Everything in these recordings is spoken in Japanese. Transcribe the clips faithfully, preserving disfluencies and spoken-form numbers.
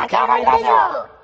き上がりラジオ。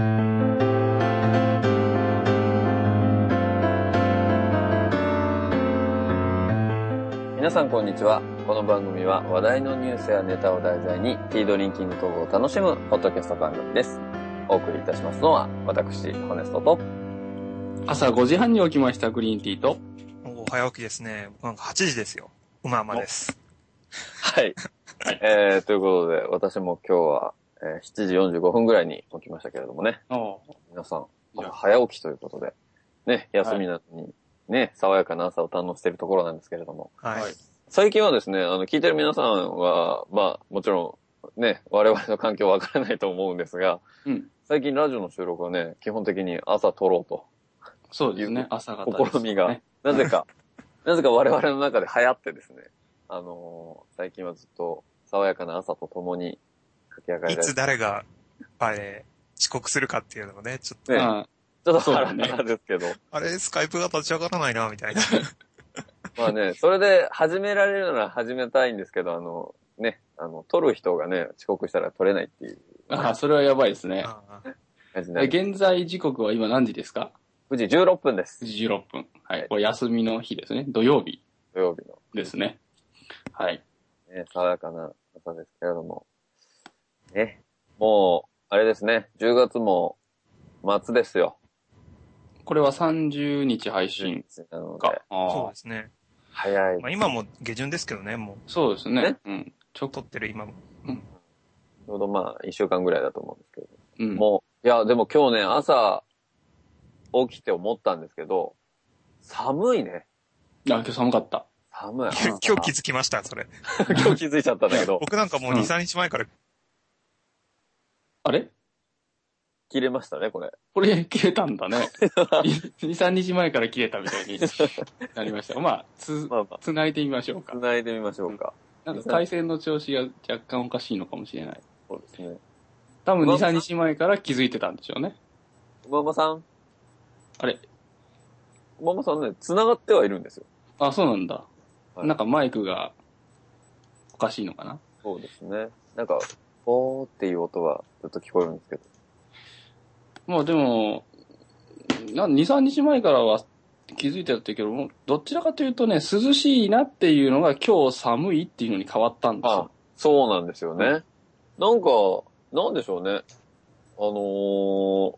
皆さんこんにちは。この番組は話題のニュースやネタを題材にティードリンキングトークを楽しむポッドキャスト番組です。お送りいたしますのは私ホネストと朝ごじはんに起きましたグリーンティーと。 お早起きですね。なんかはちじですよ。うまうまです。 はい、えー、ということで私も今日は、えー、しちじよんじゅうごふんぐらいに起きましたけれどもね。皆さん早起きということでね、休みなのにね、爽やかな朝を堪能しているところなんですけれども、 はい、 最近はですね、あの聞いてる皆さんはまあもちろんね我々の環境わからないと思うんですが、うん、最近ラジオの収録はね基本的に朝撮ろうとそうですね、朝方ですね、 試みがなぜかなぜか我々の中で流行ってですね、あのー、最近はずっと爽やかな朝とともに駆け上がりいつ誰があれ遅刻するかっていうのもね、ちょっと、 ね、ちょっとハラハラですけど、ね、 あれスカイプが立ち上がらないなみたいな。 まあね、それで始められるなら始めたいんですけど、あのね、あの撮る人がね遅刻したら撮れないっていう、ね。 ああ、それはやばいですね。え、現在時刻は今何時ですか？ くじじゅうろっぷんです。 くじじゅうろっぷん。はい。これ休みの日ですね。土曜日。 土曜日の。 ですね。はい。 ね、爽やかな朝ですけれども。ね。もう、あれですね。じゅうがつも末ですよ。 これはさんじゅうにち配信なのか。 で。 そうですね。 早い。 まあ今も下旬ですけどね、もう。 そうですね。ね、 うん。ちょっと撮ってる今も。 うん。ちょうどまあ、いっしゅうかんぐらいだと思うんですけど。 うん。 もう、いや、でも今日ね、朝、起きて思ったんですけど、寒いね。 あ、今日寒かった。 寒い。 今日気づきました、それ。 今日気づいちゃったんだけど。 僕なんかもうに、さんにちまえから。 あれ切れましたね、これ。 これ切れたんだね。に、さんにちまえから切れたみたいになりました。まあ、つ、まあまあ、つないでみましょうか。 つないでみましょうか。 うん、なんか回線の調子が若干おかしいのかもしれない。 そうですね。 多分に、さんにちまえから気づいてたんでしょうね。 うままさんあれうままさんね、繋がってはいるんですよ。 あ、そうなんだ。はい、なんかマイクがおかしいのかな？ そうですね。なんか、ポーっていう音はずっと聞こえるんですけど。 まあでも、に、さんにちまえからは気づいてたけども、どちらかというとね、涼しいなっていうのが今日寒いっていうのに変わったんですよ。 あ、そうなんですよね。うん、なんか、なんでしょうね。あのー、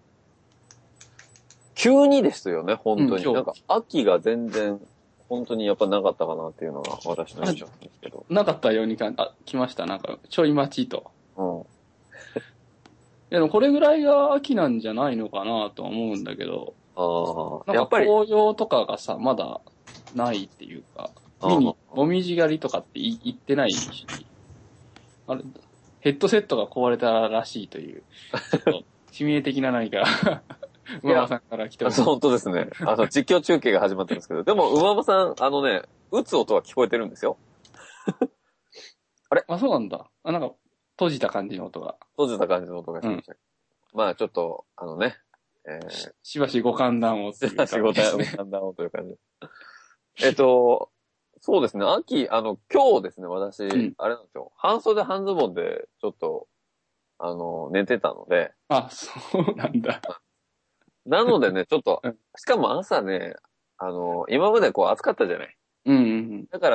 急にですよね、本当に。うん、なんか、秋が全然、本当にやっぱなかったかなっていうのが私の印象なんですけど。 なかったように感じ、あ、来ました。なんか、ちょい待ちと。うん。いやでもこれぐらいが秋なんじゃないのかなとは思うんだけど。 ああ。 なんか紅葉とかがさ、まだないっていうか、見に、もみじ狩りとかって言ってないし、あれ、ヘッドセットが壊れたらしいという、ちょっと致命的な何か、うままさんから来てます。 本当ですね。あの、実況中継が始まってますけど、でも、うままさん、あのね、打つ音は聞こえてるんですよ。あれあ、そうなんだ。あ、なんか、閉じた感じの音が。 閉じた感じの音がしました。うん、まあ、ちょっと、あのね、えー、 し, しばしご歓談をという感じ。しばしご歓談をという感じ。えっと、そうですね、秋、あの、今日ですね、私、うん、あれなんですよ、半袖半ズボンで、ちょっと、あの、寝てたので。 あ、そうなんだ。 なのでね、ちょっと、しかも朝ね、あの、今までこう暑かったじゃない。 うんうんうん。 だから、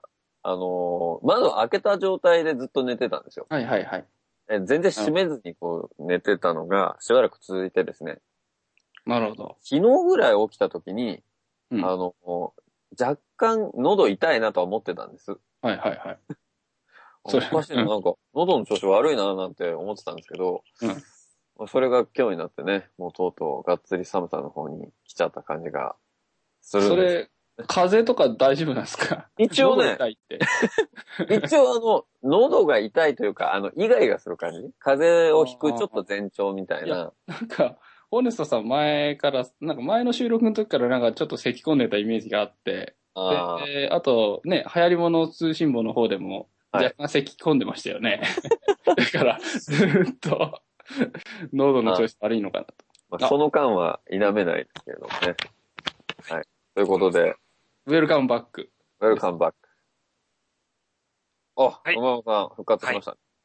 あの、窓開けた状態でずっと寝てたんですよ。 はいはいはい。 え全然閉めずにこう寝てたのがしばらく続いてですね。 なるほど。 昨日ぐらい起きた時に、うん、あの、若干喉痛いなとは思ってたんです。 はいはいはい。 おかしいな、なんか喉の調子悪いななんて思ってたんですけど、うん、それが今日になってね、もうとうとうがっつり寒さの方に来ちゃった感じがするんです。 それ、風邪とか大丈夫なんですか？ 一応ね、 痛いって一応あの、喉が痛いというか、あの、イガイガする感じ？風邪をひくちょっと前兆みたいな。いやなんか、ホネストさん前から、なんか前の収録の時からなんかちょっと咳込んでたイメージがあって、あで、あとね、流行り物通信簿の方でも若干咳込んでましたよね。はい、だから、ずっと喉の調子悪いのかなと。 まあ、その間は否めないですけれどもね。はい。ということで。 ウェルカムバック。 ウェルカムバック。あ、はい、馬場さん復活しましたね。 はい、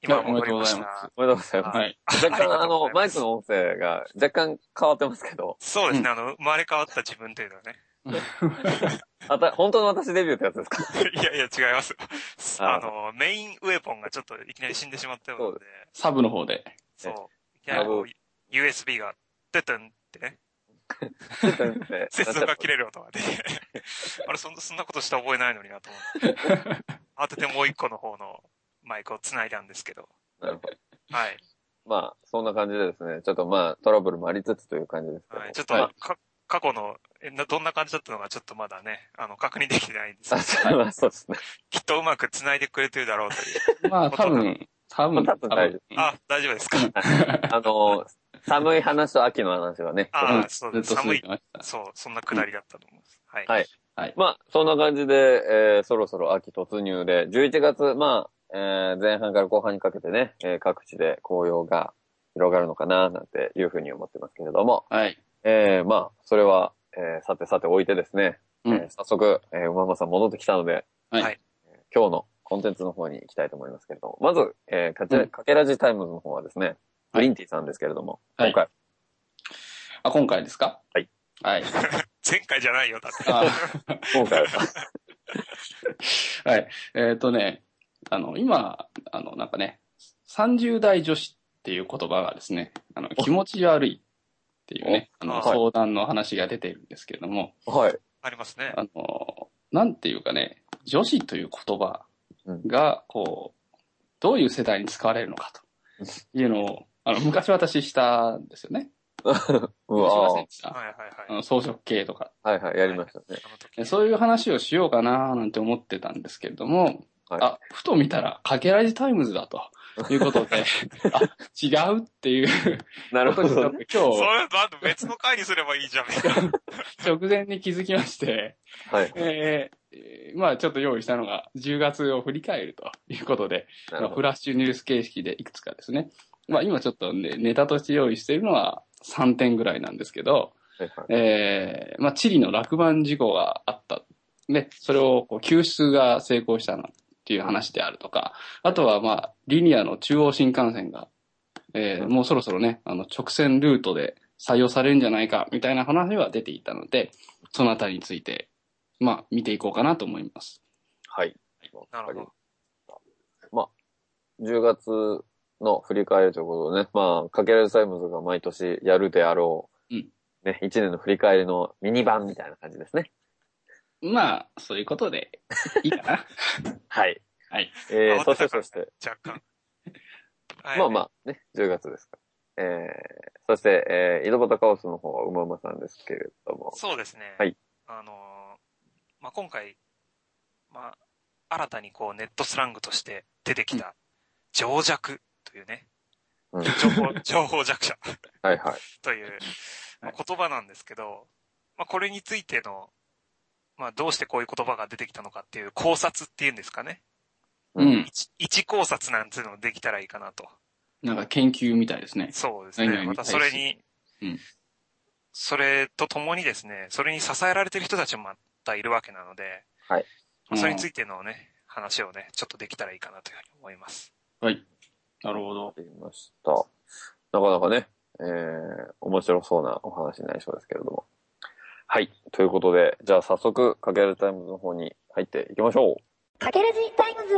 今戻りました。 おめでとうございます。はい。若干、あの、マイクの音声が若干変わってますけど。 そうですね、あの、生まれ変わった自分というのはね。 あた、本当の私デビューってやつですか？ いやいや、違います。あの、メインウェポンがちょっといきなり死んでしまったようなので。 サブの方で。 そう。いきなりこう、ユーエスビー が、トゥトゥンってね。接続が切れる音が出て。あれ、そんな、そんなことした覚えないのになと思って。当ててもう一個の方のマイクを繋いだんですけど。 なるほど。 はい。 まあ、そんな感じでですね、ちょっとまあ、トラブルもありつつという感じですけど。 はい。ちょっと、はい、か、過去の、え、どんな感じだったのかちょっとまだね、あの、確認できてないんですけど。 あ、そうですね。 きっとうまく繋いでくれてるだろうという。 まあ、多分、多分、 多分大丈夫。あ、大丈夫ですか。 あの、寒い話と秋の話はね。 ああ、そうです。寒い。そう、そんなくだりだったと思います。はい。 はい。はい。まあ、そんな感じで、えー、そろそろ秋突入で、じゅういちがつ、まあ、えー、前半から後半にかけてね、えー、各地で紅葉が広がるのかな、なんていうふうに思ってますけれども。 はい。 えー、まあ、それは、えー、さてさて置いてですね、うん、えー、早速、えー、馬場さん戻ってきたので、 はい。 今日のコンテンツの方に行きたいと思いますけれども、まず、えー、かけ、かけらじタイムズの方はですね、はい、リンティさんですけれども、今回。 はい、あ、今回ですか？ はい。 はい。 前回じゃないよ、だって。 あ今回は。 はい。えー、っとね、あの、今、あの、なんかね、さんじゅう代女子っていう言葉がですね、あの、気持ち悪いっていうね、あの、相談の話が出ているんですけれども、 はい。 ありますね。 あの、なんていうかね、女子という言葉が、こう、どういう世代に使われるのかというのを、あの、昔私したんですよね。 うわしませんでした。 はいはいはい。 あの装飾系とか。 はいはい、やりましたね。 はい、そういう話をしようかななんて思ってたんですけれども、はい、あ、ふと見たら、かけらじタイムズだということで、あ、違うっていう。 なるほど、ね。 今日。それとあと別の回にすればいいじゃん。 直前に気づきまして、 はい。 えー、まあちょっと用意したのがじゅうがつを振り返るということで、まあ、フラッシュニュース形式でいくつかですね。まあ今ちょっと、ね、ネタとして用意しているのはさんてんぐらいなんですけど、はいはい、えー、まあチリの落盤事故があった。で、それをこう救出が成功したのっていう話であるとか、あとはまあリニアの中央新幹線が、えー、もうそろそろね、あの直線ルートで採用されるんじゃないかみたいな話は出ていたので、そのあたりについて、まあ見ていこうかなと思います。 はい。 なるほど。 まあ、じゅうがつの振り返りということでね、まあ、かけられタイムズが毎年やるであろう、うん、ね、いちねんの振り返りのミニ版みたいな感じですね。 まあ、そういうことでいいかな。 はい。 はい。 えー、そしてそして。 若干。 まあまあ、ね、じゅうがつですから。えー、そして、えー、井戸端カオスの方はうまうまさんですけれども。 そうですね。 はい。 あのー、まあ今回、まあ、新たにこうネットスラングとして出てきた、情弱というね、うん、情報、情報弱者。 はいはい。 という、まあ、言葉なんですけど、まあこれについての、まあどうしてこういう言葉が出てきたのかっていう考察っていうんですかね。 うん。 一、一考察なんていうのもできたらいいかなと。 なんか研究みたいですね。 そうですね。またそれに、うん、それとともにですね、それに支えられてる人たちもまたいるわけなので、 はい。 まあ、それについてのね、話をね、ちょっとできたらいいかなというふうに思います。 はい。なるほど。 わかりました。なかなかね、えー、面白そうなお話になりそうですけれども。はい。ということで、じゃあ早速、かけらじタイムズの方に入っていきましょう。 かけらじタイムズ。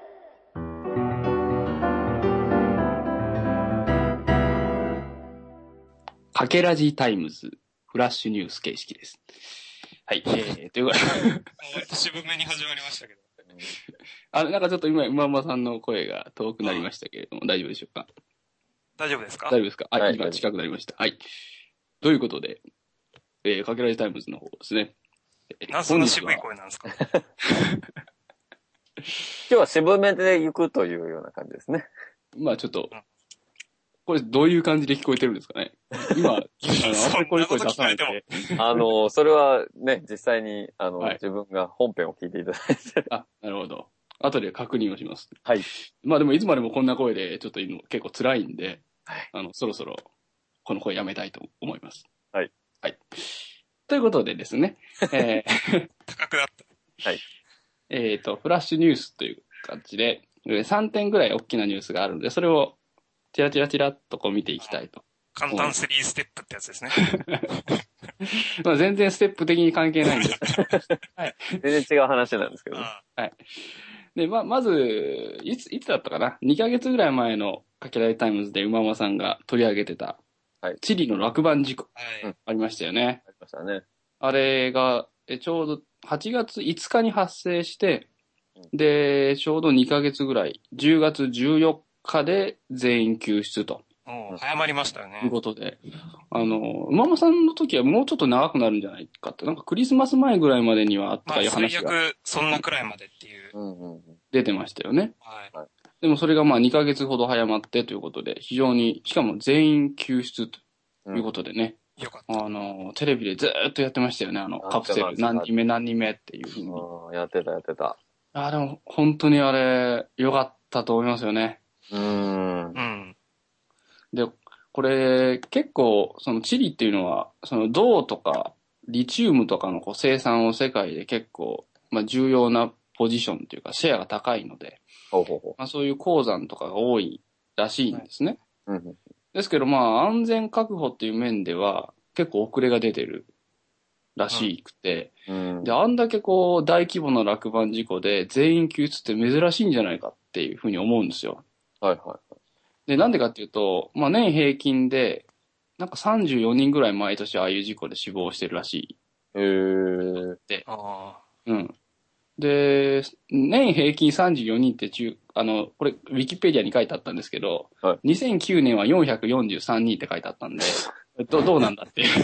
かけらじタイムズ、フラッシュニュース形式です。はい。えー、ということで。 割と渋めに始まりましたけど。 あ、なんかちょっと今、馬場さんの声が遠くなりましたけれども、大丈夫でしょうか？ 大丈夫ですか？ 大丈夫ですか？はい、今近くなりました。はい。ということで、えー、かけらじタイムズの方ですね。 なんそんな渋い声なんですか？ 今日は渋めで行くというような感じですね。 まあちょっと、うん、これどういう感じで聞こえてるんですかね？今、あの、あんまりこういう声出さないで。 あの、それはね、実際に、あの、 はい、 自分が本編を聞いていただいて。 あ、なるほど。後で確認をします。 はい。 まあでもいつまでもこんな声でちょっといるの結構辛いんで、はい、あの、そろそろこの声やめたいと思います。 はい。 はい。ということでですね、えー、高くなった。 はい。 えっと、フラッシュニュースという感じで、 さんてんぐらい大きなニュースがあるので、それをチラチラチラっとこう見ていきたいと。 簡単スリーステップってやつですね。 まあ全然ステップ的に関係ないんですけど。はい。 全然違う話なんですけどね。 はい。で、ま、まず、いつ、いつだったかな ?に ヶ月ぐらい前のかけられタイムズで馬間さんが取り上げてた、はい、チリの落盤事故。はい。ありましたよね。 ありましたね。 あれが、えちょうどはちがついつかに発生して、で、ちょうどにかげつぐらい、じゅうがつじゅうよっかで全員救出と。 うん、早まりましたよね。 ということで。あの、馬間さんの時はもうちょっと長くなるんじゃないかって、なんかクリスマス前ぐらいまでにはあったいう話が。 まあ、最悪、そんなくらいまでっていう。 出てましたよね。 はい。 でもそれがまあにかげつほど早まってということで、非常に、しかも全員救出ということでね。 うん、よかった。 あの、テレビでずーっとやってましたよね。あの、カプセル何人目何人目っていうふうに。 やってたやってた。 あ、でも本当にあれ、良かったと思いますよね。 うーん。 うん。 で、これ、結構、そのチリっていうのは、その銅とか、リチウムとかのこう生産を世界で結構、まあ重要なポジションというか、シェアが高いので、 ほうほうほう。 まあそういう鉱山とかが多いらしいんですね。 はい、うん、 ですけど、まあ安全確保っていう面では、結構遅れが出てるらしくて、 うんうん、 で、あんだけこう、大規模な落盤事故で全員救出って珍しいんじゃないかっていうふうに思うんですよ。 はいはい。 で、なんでかっていうと、まあ年平均で、なんかさんじゅうよにんぐらい毎年ああいう事故で死亡してるらしい。 へー。 で、 あうん。で、年平均さんじゅうよにんって中、あの、これ、ウィキペディアに書いてあったんですけど、はい、にせんきゅうねんはよんひゃくよんじゅうさんにんって書いてあったんで、どどうなんだっていう。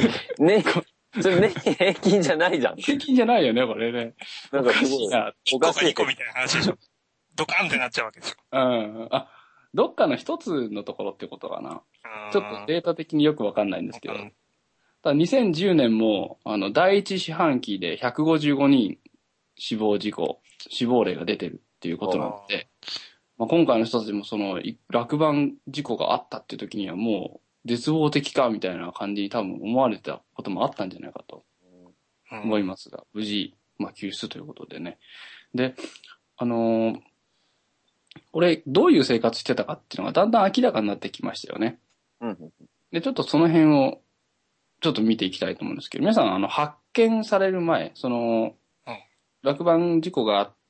ね、それ年平均じゃないじゃん。 平均じゃないよね、これね。 なんかすごいな。 おかしい。いっこかにこみたいな話でしょ。ドカンってなっちゃうわけでしょ。 うん。あ、どっかの一つのところってことかな。ちょっとデータ的によくわかんないんですけど。ただにせんじゅうねんも、あの、第一四半期でひゃくごじゅうごにん死亡事故、死亡例が出てるっていうことなので、まあ、今回の人たちもその、落盤事故があったっていう時にはもう、絶望的かみたいな感じに多分思われてたこともあったんじゃないかと思いますが、無事、まあ、救出ということでね。で、あのー、俺、どういう生活してたかっていうのがだんだん明らかになってきましたよね。で、ちょっとその辺を、ちょっと見ていきたいと思うんですけど、皆さん、あの、発見される前、その、落盤事故があって、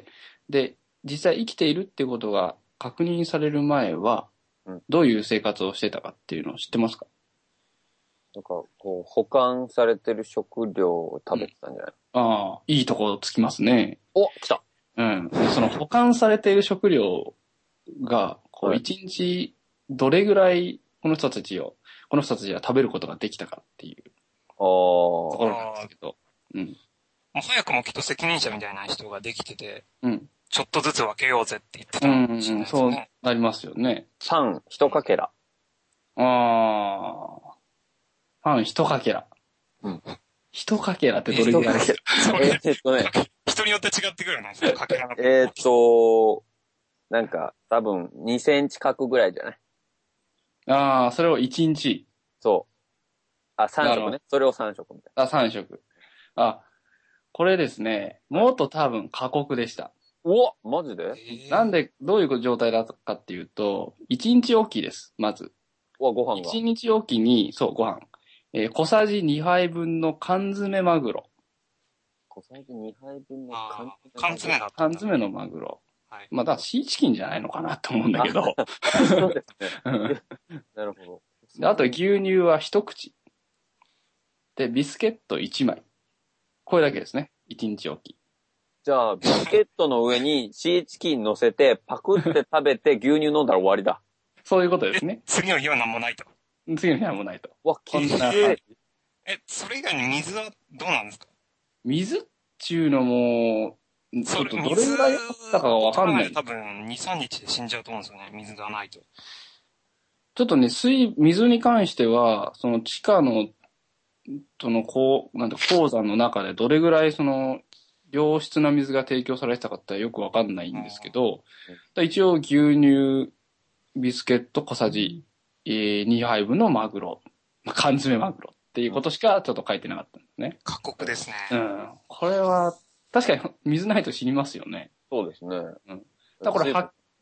で、実際生きているっていうことが確認される前は、どういう生活をしてたかっていうのを知ってますか？ なんか、こう、保管されてる食料を食べてたんじゃない？ うん、ああ、いいとこつきますね。 お、来た。 うん。その保管されている食料が、こう、一日どれぐらいこの人たちを、この人たちが食べることができたかっていうところなんですけど。うん。 もう早くもきっと責任者みたいな人ができてて、 うん。 ちょっとずつ分けようぜって言ってたんですね。うん、うん、そうなりますよね。 パン一かけら。 ああ。パン一かけら。 うん。 一かけらってどれぐらいですか？ えーっとね。 人によって違ってくるな、そのかけらの。 えーっと、なんか、多分にセンチ角ぐらいじゃない？ ああ、それをいちにち。 そう。あ、さん食ね。それをさん食みたいな。 あ、さん食。あ、これですね、もっと多分過酷でした。 うわ、マジで？ なんで、どういう状態だったかっていうと、いちにちおきです、まず。 うわ、ご飯が。 いちにちおきに、そう、ご飯。えー、小さじにはいぶんの缶詰マグロ。 小さじにはいぶんの缶詰。 缶詰だった。 缶詰のマグロ。はい。まあ、だシーチキンじゃないのかなと思うんだけど。 そうですね。なるほど。あと、牛乳は一口。で、ビスケットいちまい。これだけですね。いちにちおき。 じゃあ、ビスケットの上にシーチキン乗せて、パクって食べて牛乳飲んだら終わりだ。 そういうことですね。 次の日は何もないと。 次の日は何もないと。 わ、きつい。 え、それ以外に水はどうなんですか？ 水っちゅうのも、ちょっとどれぐらいあったかがわかんない。 多分に、さんにちで死んじゃうと思うんですよね。水がないと。 ちょっとね、水、水に関しては、その地下の、その、こう、なんて、鉱山の中でどれぐらいその、良質な水が提供されてたかってよくわかんないんですけど、一応牛乳、ビスケット小さじにはいぶんのマグロ、缶詰マグロっていうことしかちょっと書いてなかったんですね。 過酷ですね。 うん。これは、確かに水ないと死にますよね。 そうですね。 うん。だからこれ発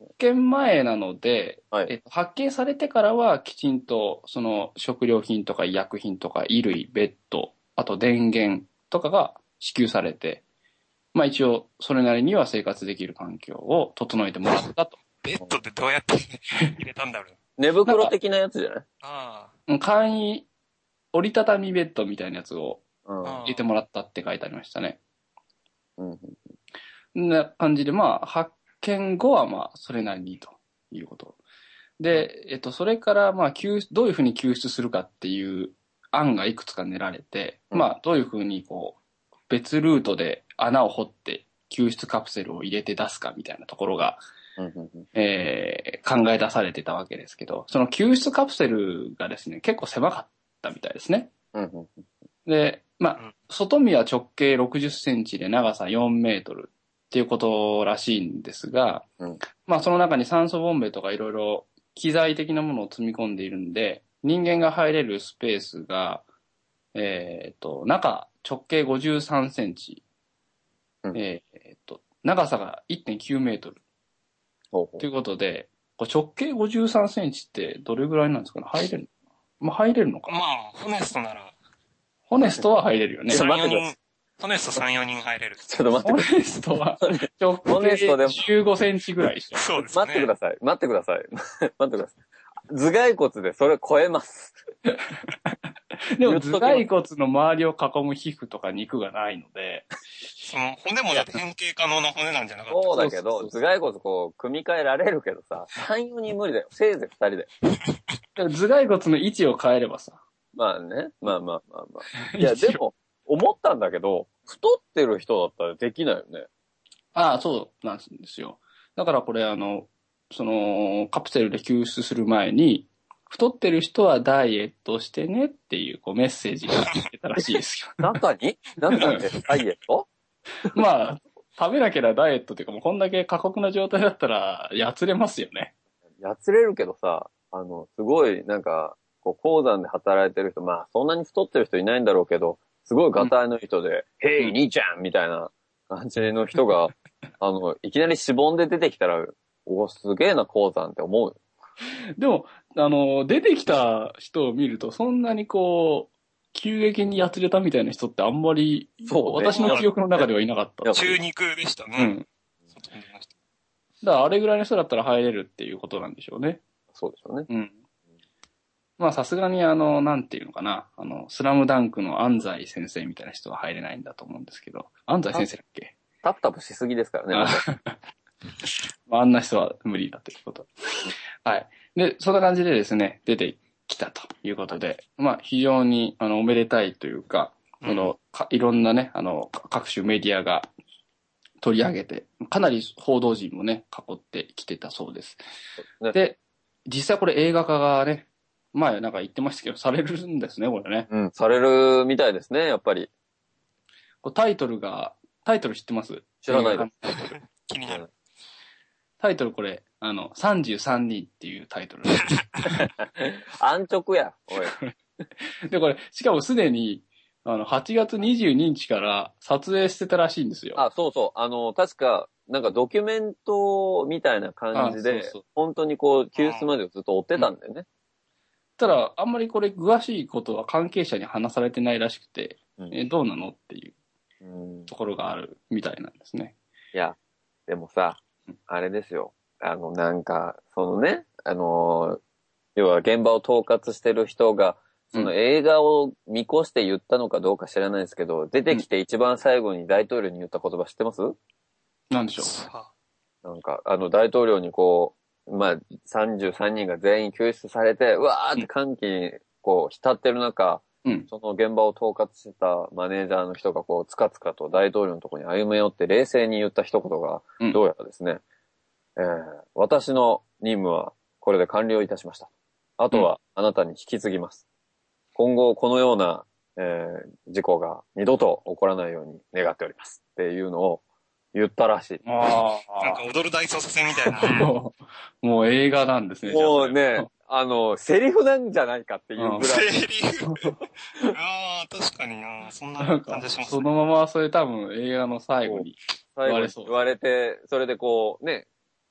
見前なので、 はいえっと、発見されてからはきちんと、その食料品とか医薬品とか衣類、ベッド、あと電源とかが支給されて、まあ一応それなりには生活できる環境を整えてもらったと。 ベッドってどうやって入れたんだろう。 寝袋的なやつじゃない？ ああ。簡易折りたたみベッドみたいなやつをうん入れてもらったって書いてありましたね。 うん。 こんな感じで、まあ発見後はまあそれなりにということ。で、えっと、それからまあ救どういうふうに救出するかっていう案がいくつか練られて、 うんまあどういうふうにこう別ルートで穴を掘って救出カプセルを入れて出すかみたいなところが、 うんうんうんえー考え出されてたわけですけど、その救出カプセルがですね、結構狭かったみたいですね。 うんうんで、まあうん、 外見は直径ろくじゅっセンチで長さよんメートルっていうことらしいんですが、 うんまあその中に酸素ボンベとかいろいろ機材的なものを積み込んでいるんで、人間が入れるスペースが、えっと、中直径ごじゅうさんセンチ、 うんえっと、長さがいってんきゅうメートルほうほということで、これ直径ごじゅうさんセンチってどれぐらいなんですかね？入れるのかな？まあ入れるのか。 まあ、ホネストなら、 ホネストは入れるよね。 ちょっとさん、 待ってくだよにん、ホネストさん、よにん入れる。 ちょっと待ってホください。 ネストは直ホネストでも径じゅうごセンチぐらいでしょ。 そうですね。 待ってください。待ってください。待ってください。頭蓋骨でそれ超えます。 でも頭蓋骨の周りを囲む皮膚とか肉がないので、 その骨もだって変形可能な骨なんじゃなかった？ そうだけど、 そうそうそう頭蓋骨こう、組み替えられるけどさ、さん、よにん無理だよ。せいぜいふたりで。 でも頭蓋骨の位置を変えればさ。 まあね。まあまあまあまあ。いや、でも、思ったんだけど、太ってる人だったらできないよね。 ああ、そうなんですよ。だからこれあの、その、カプセルで救出する前に、太ってる人はダイエットしてねっていうこうメッセージが出たらしいですよ。 中に中でダイエットまあ、食べなければダイエットっていうかもうこんだけ過酷な状態だったら、やつれますよね。 やつれるけどさ、あの、すごい、なんか、こう、鉱山で働いてる人、まあ、そんなに太ってる人いないんだろうけど、すごいガタイの人で、 んへい、兄ちゃんみたいな感じの人が、あの、いきなりしぼんで出てきたら、お、すげえな鉱山って思うよ。 でも、あの、出てきた人を見ると、そんなにこう、急激にやつれたみたいな人ってあんまり、 そうね私の記憶の中ではいなかった。 いや中肉でしたね。 うん。 外に出ました。 だからあれぐらいの人だったら入れるっていうことなんでしょうね。 そうでしょうね。 うん。まあさすがにあの、なんていうのかな。あの、スラムダンクの安西先生みたいな人は入れないんだと思うんですけど。安西先生だっけ？ タプタプしすぎですからね。 あまあ、あんな人は無理だということ。はい。で、そんな感じでですね、出てきたということで、まあ、非常に、あの、おめでたいというか、 うんその、かいろんなね、あの、か各種メディアが取り上げて、かなり報道陣もね、囲ってきてたそうです。 ねで、実際これ映画化がね、前なんか言ってましたけど、されるんですね、これね。 うん、されるみたいですね、やっぱり。 こうタイトルが、タイトル知ってます？ 知らないです。 気になる。 タイトルこれ、あの、さんじゅうさんにんっていうタイトル。 安直や、おい。 で、これ、しかもすでに、あの、はちがつにじゅうににちから撮影してたらしいんですよ。 あ、そうそう。あの、確か、なんかドキュメントみたいな感じで、 あそうそう本当にこう、救出までをずっと追ってたんだよね。 ただ、あんまりこれ、詳しいことは関係者に話されてないらしくて、 うんえ、どうなのっていううん、 ところがあるみたいなんですね。 いや、でもさ、あれですよ。あの、なんか、そのね、あの、要は現場を統括してる人が、その映画を見越して言ったのかどうか知らないですけど、出てきて一番最後に大統領に言った言葉知ってます？ なんでしょう。 さあなんか、あの、大統領にこう、まあ、さんじゅうさんにんが全員救出されて、うわーって歓喜に、こう、浸ってる中、 うん。 その現場を統括してたマネージャーの人が、こう、つかつかと大統領のところに歩め寄って冷静に言った一言が、 うんどうやらですね、えー、私の任務はこれで完了いたしました。あとはあなたに引き継ぎます。今後このような、えー、事故が二度と起こらないように願っております。っていうのを言ったらしい。 あなんか踊る大捜査線みたいあ。 な。 もう、もう映画なんですね。 もうじゃあね、あの、セリフなんじゃないかっていうぐらい。 セリフ。ああ、確かにな。そんななんか感じします、ね。 そのままそれ多分映画の最後に。 最後に言われそう言われて、それでこう、ね、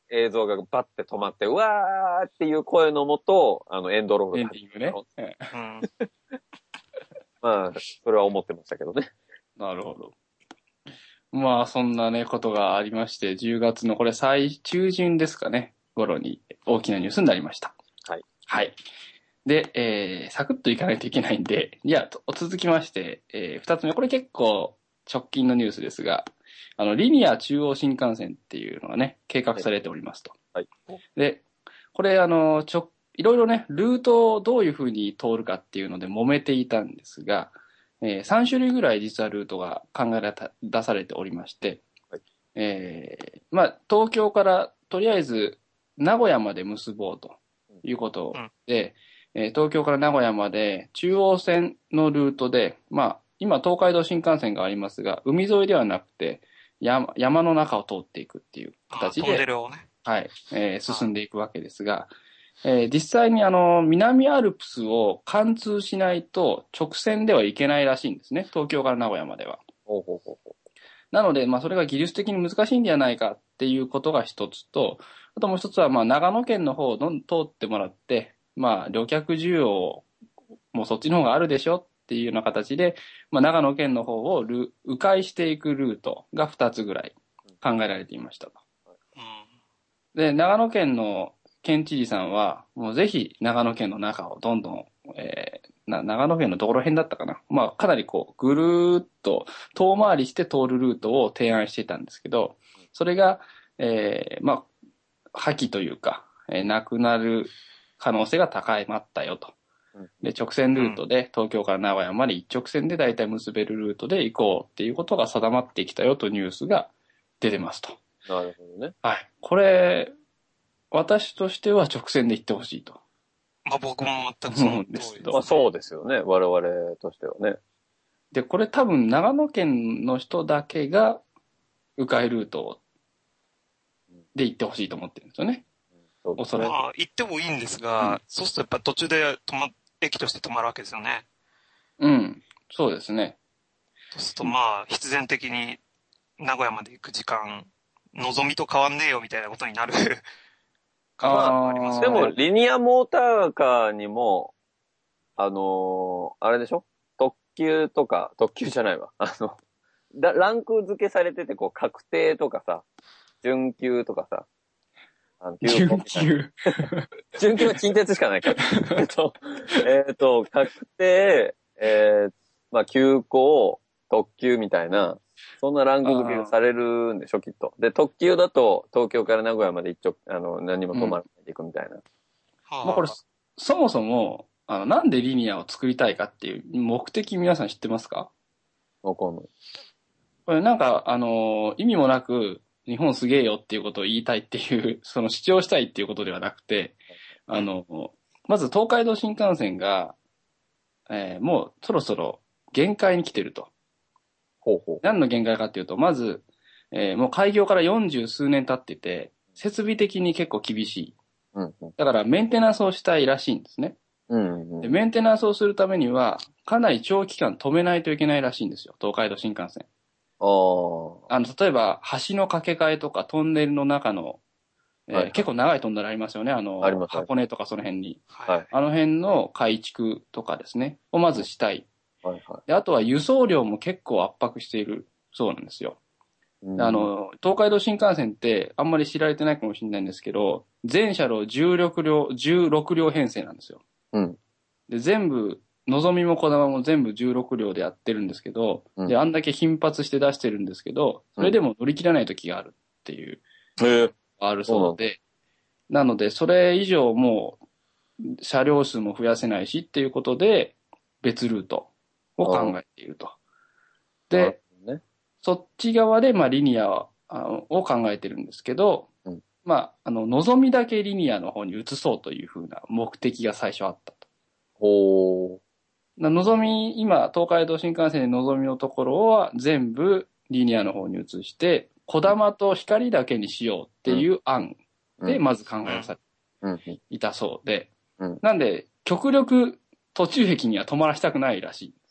映像がバッて止まって、うわーっていう声のもと、あの、エンドロールエンディングね。 うん。 まあ、それは思ってましたけどね。 なるほど。まあ、そんなね、ことがありまして、じゅうがつのこれ最中旬ですかね、頃に大きなニュースになりました。 はい。 はい。で、えー、サクッといかないといけないんで、いや、続きまして、えー、二つ目、これ結構直近のニュースですが、あの、リニア中央新幹線っていうのがね、計画されておりますと。 はい。 で、これあの、ちょ、いろいろね、ルートをどういう風に通るかっていうので揉めていたんですが、えー、さん種類ぐらい実はルートが考えられた、出されておりまして、はい、えー、まあ、東京からとりあえず名古屋まで結ぼうということで、うん、えー、東京から名古屋まで中央線のルートで、まあ、今東海道新幹線がありますが、海沿いではなくて山、山の中を通っていくっていう形で、 トンネルをね、 はい、えー、進んでいくわけですが、えー、実際にあの、南アルプスを貫通しないと直線では行けないらしいんですね。東京から名古屋までは。 ほうほうほうほう。 なので、まあ、それが技術的に難しいんじゃないかっていうことが一つと、あともう一つは、まあ、長野県の方をどん通ってもらって、まあ、旅客需要もうそっちの方があるでしょっていうような形で、まあ、長野県の方を迂回していくルートが二つぐらい考えられていましたと。で、長野県の県知事さんは、もうぜひ長野県の中をどんどん、えー、な長野県のどこら辺だったかな。まあ、かなりこう、ぐるーっと遠回りして通るルートを提案していたんですけど、それが、えー、まあ、破棄というか、えー、なくなる可能性が高まったよと。で、直線ルートで東京から名古屋まで一直線で大体結べるルートで行こうっていうことが定まってきたよとニュースが出てますと。 なるほどね。 はい。これ、私としては直線で行ってほしいと。 まあ僕も全くそうですけど。 まあそうですよね。我々としてはね。 で、これ多分長野県の人だけが迂回ルートで行ってほしいと思ってるんですよね。 そうですね。 まあ行ってもいいんですが、うん、そうするとやっぱ途中で止ま、駅として止まるわけですよね。 うん。そうですね。 そうするとまあ必然的に名古屋まで行く時間、望みと変わんねえよみたいなことになる。 あありますね。でも、リニアモーターカーにも、あのー、あれでしょ特急とか、特急じゃないわ。あの、ランク付けされてて、こう、確定とかさ、準急とかさ、 あの準急準急は近鉄しかないから。えっと、えっと、確定、えー、まあ、急行、特急みたいな、そんなランク付けがされるんでしょ、きっと。で、特急だと、東京から名古屋まで一直、あの、何も止まらないで行くみたいな。うん、 まあこれ、そもそも、あの、なんでリニアを作りたいかっていう目的皆さん知ってますか？ わかんない。 これなんか、あの、意味もなく、日本すげえよっていうことを言いたいっていう、その主張したいっていうことではなくて、あの、まず東海道新幹線が、えー、もうそろそろ限界に来てると。 ほうほう。 何の限界かっていうと、まず、えー、もう開業からよんじゅう数年経ってて、設備的に結構厳しい。 うんうん、 だからメンテナンスをしたいらしいんですね。 うんうん、 でメンテナンスをするためには、かなり長期間止めないといけないらしいんですよ、東海道新幹線。ああの、例えば、橋の架け替えとかトンネルの中の、えーはいはい、結構長いトンネルありますよね。あの、あ箱根とかその辺に。はい。あの辺の改築とかですね。をまずしたい。はいはい。で、あとは輸送量も結構圧迫しているそうなんですよ。あの、東海道新幹線ってあんまり知られてないかもしれないんですけど、全車両じゅうろく両、じゅうろく両編成なんですよ。うん。で、全部、のぞみもこだまも全部じゅうろく両でやってるんですけど、うん、で、あんだけ頻発して出してるんですけど、それでも乗り切らない時があるっていう、うん、あるそうで、なので、それ以上もう、車両数も増やせないしっていうことで、別ルートを考えていると。で、ね、そっち側で、まあ、リニアを考えてるんですけど、うん、まあ、あの、のぞみだけリニアの方に移そうというふうな目的が最初あったと。ほー。のぞみ、今、東海道新幹線でのぞみのところは全部リニアの方に移して、こだまと光だけにしようっていう案で、まず考えされていたそうで、うんうん、なんで、極力途中駅には止まらせたくないらしい。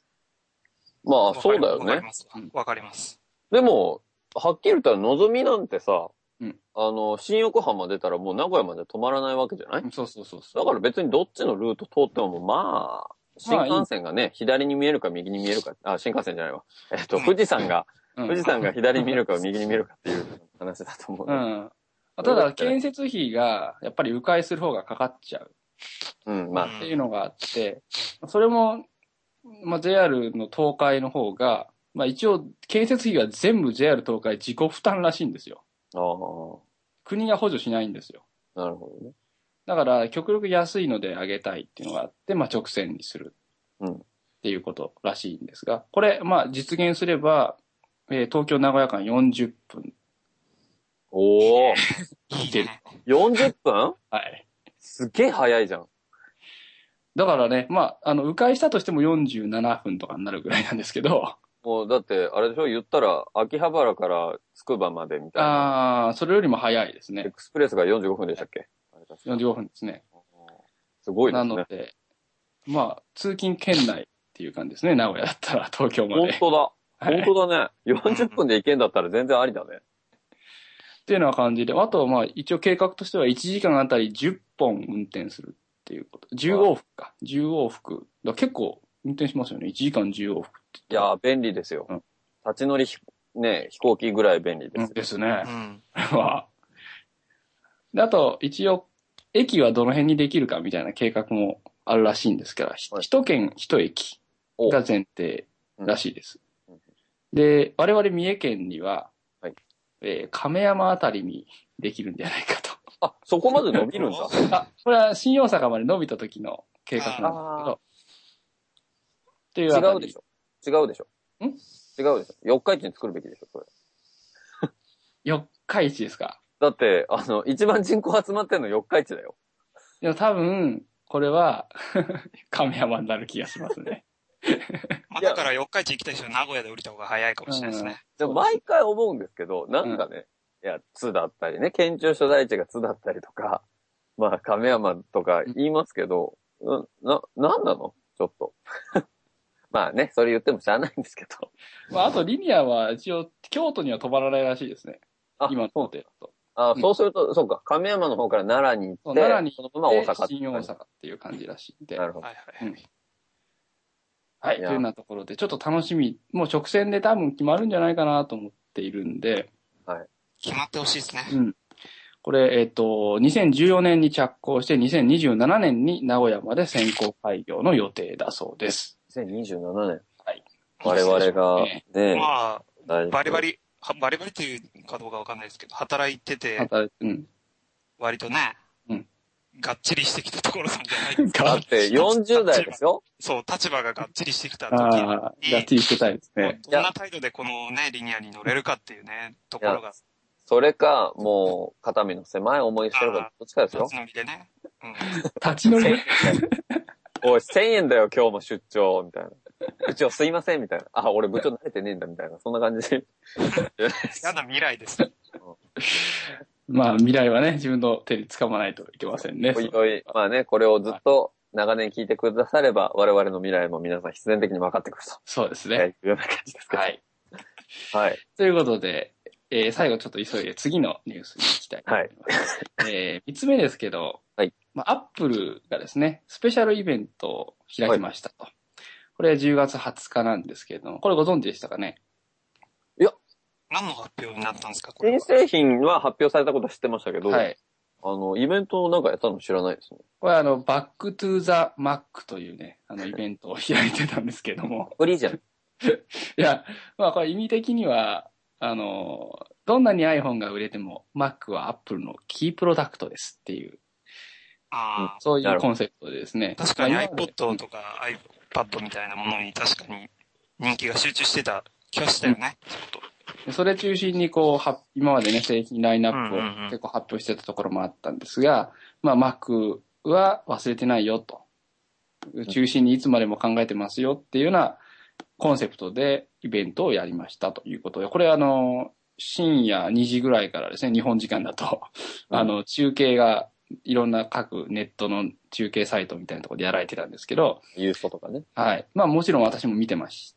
まあ、そうだよね。 わかります。わかります。 でも、はっきり言ったらのぞみなんてさ、 うん、あの、新横浜出たらもう名古屋まで止まらないわけじゃない？ そうそうそうそう。だから別にどっちのルート通っても、まあ、新幹線がね、まあ、いい左に見えるか右に見えるか、あ、新幹線じゃないわ。えっと、富士山が、うん、富士山が左に見えるか右に見えるかっていう話だと思う、ね。 うん。ただ、建設費が、やっぱり迂回する方がかかっちゃう。 うん、まあ。 っていうのがあって、それも、まあ、ジェイアール の東海の方が、まあ一応、建設費が全部 ジェイアール 東海自己負担らしいんですよ。ああ。国が補助しないんですよ。 なるほどね。 だから、極力安いので上げたいっていうのがあって、まあ直線にする。うん。っていうことらしいんですが、これ、まあ実現すれば、えー、東京名古屋間よんじゅっぷん。 おー。 いける。 よんじゅっぷん？ はい。 すげえ早いじゃん。 だからね、まあ、あの、迂回したとしてもよんじゅうななふんとかになるぐらいなんですけど。 もう、だって、あれでしょ？言ったら、秋葉原からつくばまでみたいな。 ああ、それよりも早いですね。 エクスプレスがよんじゅうごふんでしたっけ？ よんじゅうごふんですね。 すごいですね。 なので、まあ、通勤圏内っていう感じですね、名古屋だったら東京まで。 本当だ。本当だね。よんじゅっぷんで行けんだったら全然ありだね。 っていうような感じで、あとはまあ、一応計画としてはいちじかんあたりじゅっぽん運転するっていうこと。じゅう往復か。じゅう往復。だ結構運転しますよね。いちじかんじゅう往復って。 いやー、便利ですよ。うん、立ち乗りひ、ね、飛行機ぐらい便利です。 うん、ですね。うん。で、あと、一応、駅はどの辺にできるかみたいな計画もあるらしいんですから、はい、一県一駅が前提らしいです。うん、で、我々三重県には、はい、えー、亀山あたりにできるんじゃないかと。 あ、そこまで伸びるんだ。 あ、これは新大阪まで伸びた時の計画なんですけど。 っていう違うでしょ。違うでしょ。ん違うでしょ。四日市に作るべきでしょ、それ。 四日市ですか。 だって、あの、一番人口集まってんの四日市だよ。 いや、多分、これは、亀山になる気がしますね。 まあだから四日市行きたい人は名古屋で降りた方が早いかもしれないですね。うん、 でも毎回思うんですけど、なんかね、うん、いや、津だったりね、県庁所在地が津だったりとか、まあ亀山とか言いますけど、うん、な、なんなのちょっと。まあね、それ言ってもしゃあないんですけど。 まああとリニアは一応京都には止まらないらしいですね。今のことやと。 あ、そうすると、うん、そうか、亀山の方から奈良に行って、 奈良に行って、 そのまま大阪新大阪っていう感じらしいんで。 なるほど。 はいはいはい。うん、はい、というようなところで、ちょっと楽しみ、もう直線で多分決まるんじゃないかなと思っているんで。 はい。 決まってほしいですね。 うん。これ、えっと、にせんじゅうよねんに着工してにせんにじゅうななねんに名古屋まで先行開業の予定だそうです。 にせんにじゅうななねん。 はい。 我々がね、ねまあ、バリバリ、バリバリというかどうかわかんないですけど、働いてて、 働いて、うん。 割とね、 うん。 がっちりしてきたところなんじゃないですか。 だってよんじゅう代ですよ。 そう、立場ががっちりしてきた時に。がっちりしてたいですね。 どんな態度でこのね、リニアに乗れるかっていうね、ところが。 それか、もう、肩身の狭い思いしてるか、どっちかですよ。 立ち乗りでね。 うん、立ち乗りでおい、せんえんだよ、今日も出張、みたいな。部長すいません、みたいな。あ、俺部長慣れてねえんだ、みたいな。そんな感じ。 嫌な未来です。 まあ、未来はね、自分の手に掴まないといけませんね。 おいおい、まあね、これをずっと長年聞いてくだされば、我々の未来も皆さん必然的に分かってくると。 そうですね。 はい、いうような感じですけど。 はい。 はい。 ということで、えー、最後ちょっと急いで次のニュースに行きたいと思います。はい、えー、三つ目ですけど、 はい。 まあ、アップルがですね、スペシャルイベントを開きましたと。はい、これはじゅうがつはつかなんですけれども、これご存知でしたかね？ いや。 何の発表になったんですか？これ新製品は発表されたことは知ってましたけど、 はい。 あの、イベントなんかやったの知らないですね。 これはあの、バックトゥーザマックというね、あのイベントを開いてたんですけども。 フリーじゃん。いや、まあこれ意味的には、あの、どんなに iPhone が売れても Mac は Apple のキープロダクトですっていう、 あそういうコンセプトでですね。 確かに iPod とか iPad みたいなものに確かに人気が集中してた気はしたよね。 うん、それ中心にこうは、今までね、製品ラインナップを結構発表してたところもあったんですが、まあ Mac は忘れてないよと。中心にいつまでも考えてますよっていうようなコンセプトでイベントをやりましたということで、これあの、深夜にじぐらいからですね、日本時間だと、あの、中継がいろんな各ネットの中継サイトみたいなところでやられてたんですけど。 ユーストとかね。 はい。まあもちろん私も見てまして、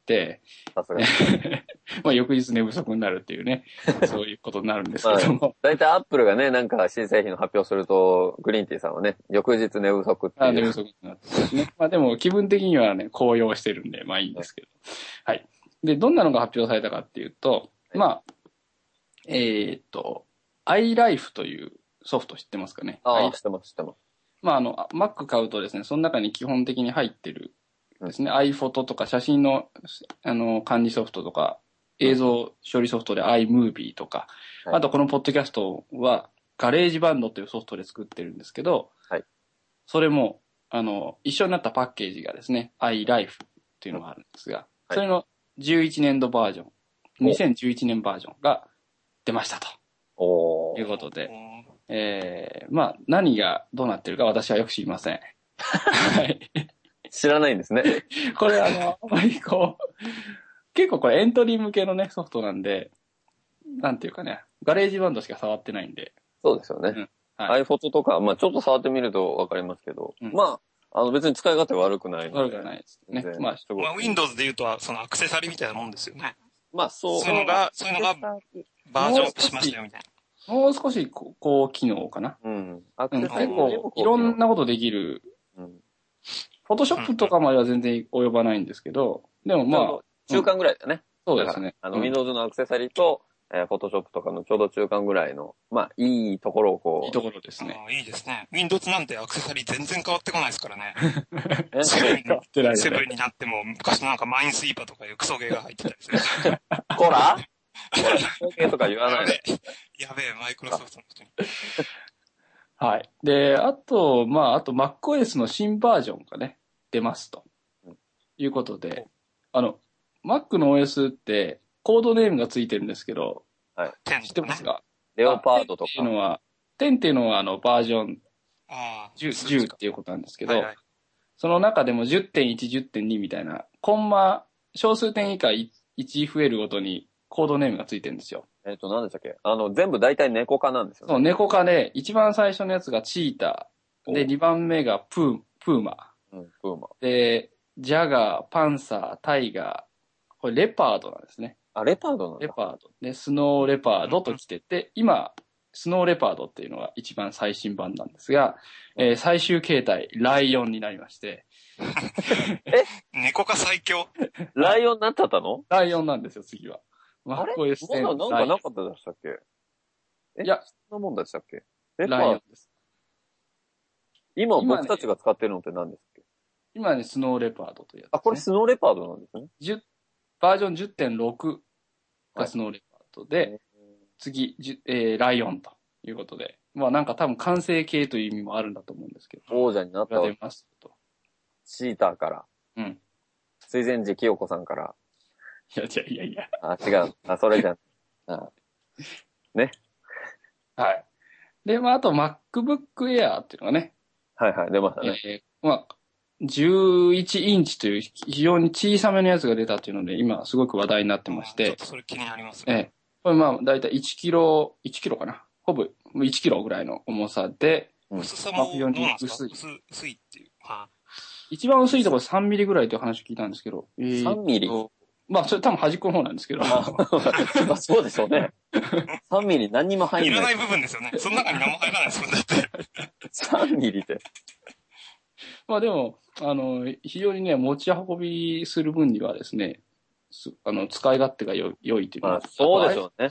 さすがまあ翌日寝不足になるっていうね、そういうことになるんですけども。 だいたいアップルがね、なんか新製品の発表すると、グリーンティーさんはね、翌日寝不足っていう。 あ、寝不足になってですね。まあでも気分的にはね、高揚してるんで、まあいいんですけど。はい。で、どんなのが発表されたかっていうと、はい、まあ、えー、っと、iLife というソフト知ってますかね。 ああ、知ってます、知ってます。 まあ、あの、Mac 買うとですね、その中に基本的に入ってるですね、うん、iPhoto とか写真の、あの、管理ソフトとか、映像処理ソフトで iMovie とか、はい、あとこのポッドキャストは、ガレージバンドというソフトで作ってるんですけど、はい、それも、あの、一緒になったパッケージがですね、iLife っていうのがあるんですが、はい、それのじゅういちねんどバージョン、にせんじゅういちねんバージョンが出ましたと。 おー。 いうことで、えー、まあ、何がどうなってるか私はよく知りません。はい。 知らないんですね。 これあの、あまりこう、結構これエントリー向けのね、ソフトなんで、なんていうかね、ガレージバンドしか触ってないんで。 そうですよね。うんはい、iPhoto とか、まあちょっと触ってみるとわかりますけど、うん、まあ、あの別に使い勝手悪くないので。 悪くないですね。 まあ、まあ、Windows で言うと、そのアクセサリーみたいなもんですよね。 まあそう。 そういうのが、そういうのがバージョンアップしましたよみたいな。 もう少し高機能かな。 うん。 アクセサリー結構いろんなことできる。うん。フォトショップとかまでは全然及ばないんですけど、でもまあ。 中間ぐらいだね。 そうですね。 あの、Windows のアクセサリーと、えー、フォトショップとかのちょうど中間ぐらいの、まあ、いいところをこう。 いいところですね。 いいですね。Windows なんてアクセサリー全然変わってこないですからね。 セブンに、ね、 セブンになっても、昔のなんかマインスイーパーとかいうクソゲーが入ってたりする。 こらクソゲーとか言わないで。 やべえ、マイクロソフトの人に。 はい。で、あと、まあ、あと MacOS の新バージョンがね、出ますと。いうことで、あの、Mac の オーエス って、コードネームがついてるんですけど、 はい。 知ってますか？ レオパードとか。 テンっていうのは、テンっていうのはあのバージョンじゅう、じゅうっていうことなんですけど、はいはい、その中でも じゅってんいち、じゅってんに みたいな、コンマ、小数点以下いち増えるごとにコードネームがついてるんですよ。 えっと、何でしたっけ？あの、全部大体猫科なんですよね。 そう、猫科で、一番最初のやつがチーター、で、にばんめがプー、プーマ。 うん、プーマ。 で、ジャガー、パンサー、タイガー、これレパードなんですね。 あ、レパードなんだ。 レパード。で、スノーレパードと来てて、今、スノーレパードっていうのが一番最新版なんですが、えー、最終形態、ライオンになりまして。 え猫か最強ライオンになっちゃったの？ ライオンなんですよ、次は。 あれ？まだなんかなかったでしたっけ？えいや、 そんなもんでしたっけ？ レパード。ライオンです。 今僕たちが使ってるのって何ですっけ？ 今ね、スノーレパードというやつ、ね。 あ、これスノーレパードなんですね。 じゅうバージョン じゅってんろく がスノーレパードで、はい、次、えー、ライオンということで、まあなんか多分完成形という意味もあるんだと思うんですけど。 王者になったが出ますと。 シーターから。 うん。 水前寺清子さんから。 いやいやいやいや。 あ、違う。あ、それじゃん。あね。 はい。で、まああと MacBook Air っていうのがね。 はいはい、出ましたね。 えー、まあ、じゅういちインチという非常に小さめのやつが出たっていうので、今すごく話題になってまして。 ちょっとそれ気になりますね。 ええ。これまあ、だいたいいちキロ、いちキロかな。ほぼいちキロぐらいの重さで。 薄さもどうなんですか？薄い。薄いっていう。はあ、 一番薄いところさんミリぐらいという話を聞いたんですけど。 えー、さんミリ？ まあ、それ多分端っこの方なんですけど。 まあ、そうでしょうね。さんミリ何にも入らない。 いらない部分ですよね。その中に何も入らないですもんだって。 さんミリって。 まあでも、あの、非常にね、持ち運びする分にはですね、あの、使い勝手がよ良いというか。 まあ、そうでしょうね。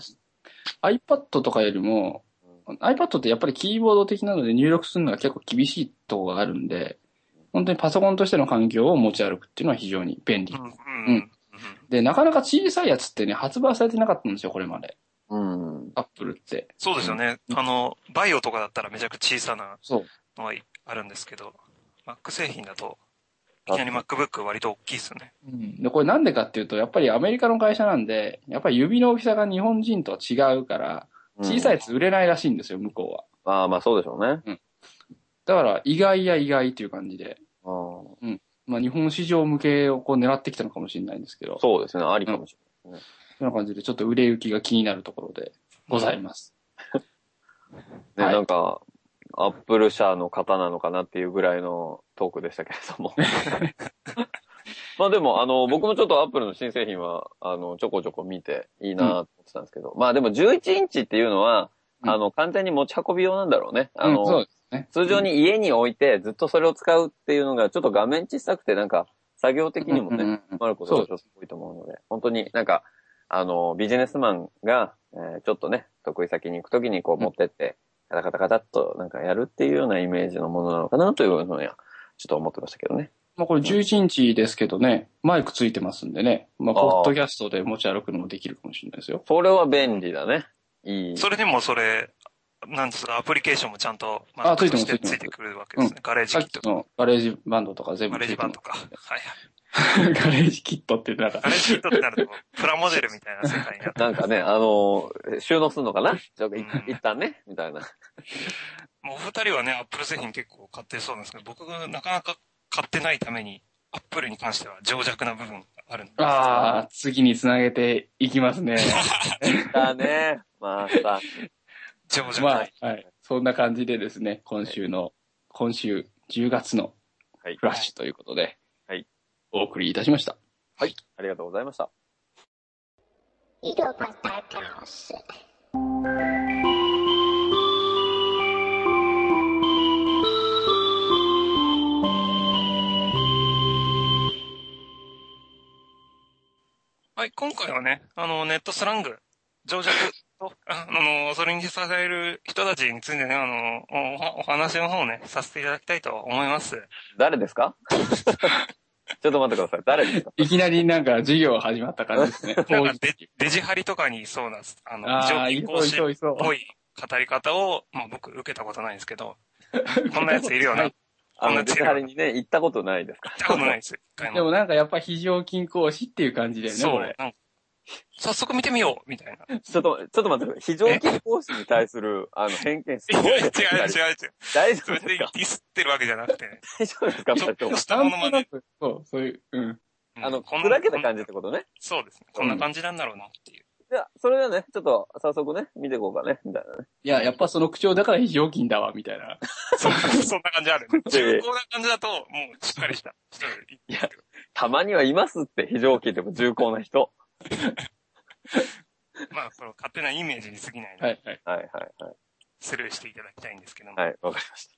iPad とかよりも、うん、iPad ってやっぱりキーボード的なので入力するのが結構厳しいところがあるんで、本当にパソコンとしての環境を持ち歩くっていうのは非常に便利。うん。うん、で、なかなか小さいやつってね、発売されてなかったんですよ、これまで。 うん。 Apple って。 そうですよね。うん、あの、バイオとかだったらめちゃくちゃ小さなのがあるんですけど、Mac 製品だと、いきなり MacBook 割と大きいですよね。 うん。で、これなんでかっていうと、やっぱりアメリカの会社なんで、やっぱり指の大きさが日本人とは違うから、小さいやつ売れないらしいんですよ、向こうは。ああ、まあそうでしょうね。 うん。だから、意外や意外っていう感じで。 ああ。 うん。まあ日本市場向けをこう狙ってきたのかもしれないんですけど。 そうですね、ありかもしれないですね。 そんな感じで、ちょっと売れ行きが気になるところでございます。 ね、はい、なんか、 アップル社の方なのかなっていうぐらいのトークでしたけれども。まあでも、あの、僕もちょっとアップルの新製品は、あの、ちょこちょこ見ていいなと思ってたんですけど、うん、まあでもじゅういちインチっていうのは、うん、あの、完全に持ち運び用なんだろうね。あの、うん、そうですね。通常に家に置いてずっとそれを使うっていうのが、ちょっと画面小さくてなんか、作業的にもね、あることがちょっと多いと思うので、本当になんか、あの、ビジネスマンが、えー、ちょっとね、得意先に行くときにこう持ってって、カタカタカタっとなんかやるっていうようなイメージのものなのかなというふうには、ちょっと思ってましたけどね。 まあこれじゅういちインチですけどね、うん、マイクついてますんでね、まあポッドキャストで持ち歩くのもできるかもしれないですよ。 それは便利だね。いい。 それでもそれ、なんですか、アプリケーションもちゃんと、まあ、 あ、ついてます、 ついてくるわけですね。うん、ガレージキット。 のガレージバンドとか全部ついてます。 ガレージバンドか。はいはい。 ガレージキットってなんか。 ガレージキットってなると、プラモデルみたいな世界になってなんかね、あのー、収納するのかなちょっと、うん、一旦ね、みたいな。 もうお二人はね、アップル製品結構買ってそうなんですけど、僕がなかなか買ってないために、アップルに関しては情弱な部分があるんです。 ああ、次につなげていきますね。 だね。まあさ。 情弱。 まあ、はい。そんな感じでですね、今週の、はい、今週じゅうがつのフラッシュということで、 はい。 お送りいたしました。 はい。ありがとうございました。 はい、今回はね、あの、ネットスラング、情弱と、あの、それに支える人たちについてね、あの、お、お話の方をね、させていただきたいと思います。 誰ですかちょっと待ってください。誰ですかいきなりなんか授業始まった感じですね。 なんかデデジハリとかにそうなんです。あの、異常講師っぽい語り方を、まあ僕受けたことないんですけど、こんなやついるよな。 あの、デジハリにね、行ったことないですか行ったことないです。 でもなんかやっぱ非常勤講師っていう感じだよね、 そうこれ。 早速見てみようみたいな。 ちょっと、ちょっと待ってください。非常勤講師に対する、あの、偏見すごいですね。 違う違う違う。 大丈夫ですか？ それでディスってるわけじゃなくて、ね。 大丈夫ですか？ ちょっとしたものまで。 そう、そういう、うん。 あの、砕けた感じってことね。 そうですね。こんな感じなんだろうなっていう。 じゃあ、それはね、ちょっと、早速ね、見ていこうかね、みたいなね。 いや、やっぱその口調だから非常勤だわ、みたいな。 そんな、そんな感じある。重厚な感じだと、もう、しっかりした。 いや、たまにはいますって、非常勤でも重厚な人。 まあ、その、勝手なイメージに過ぎないので。 はい、はい。 はい、はい、はい。 スルーしていただきたいんですけども。 はい、わかりました。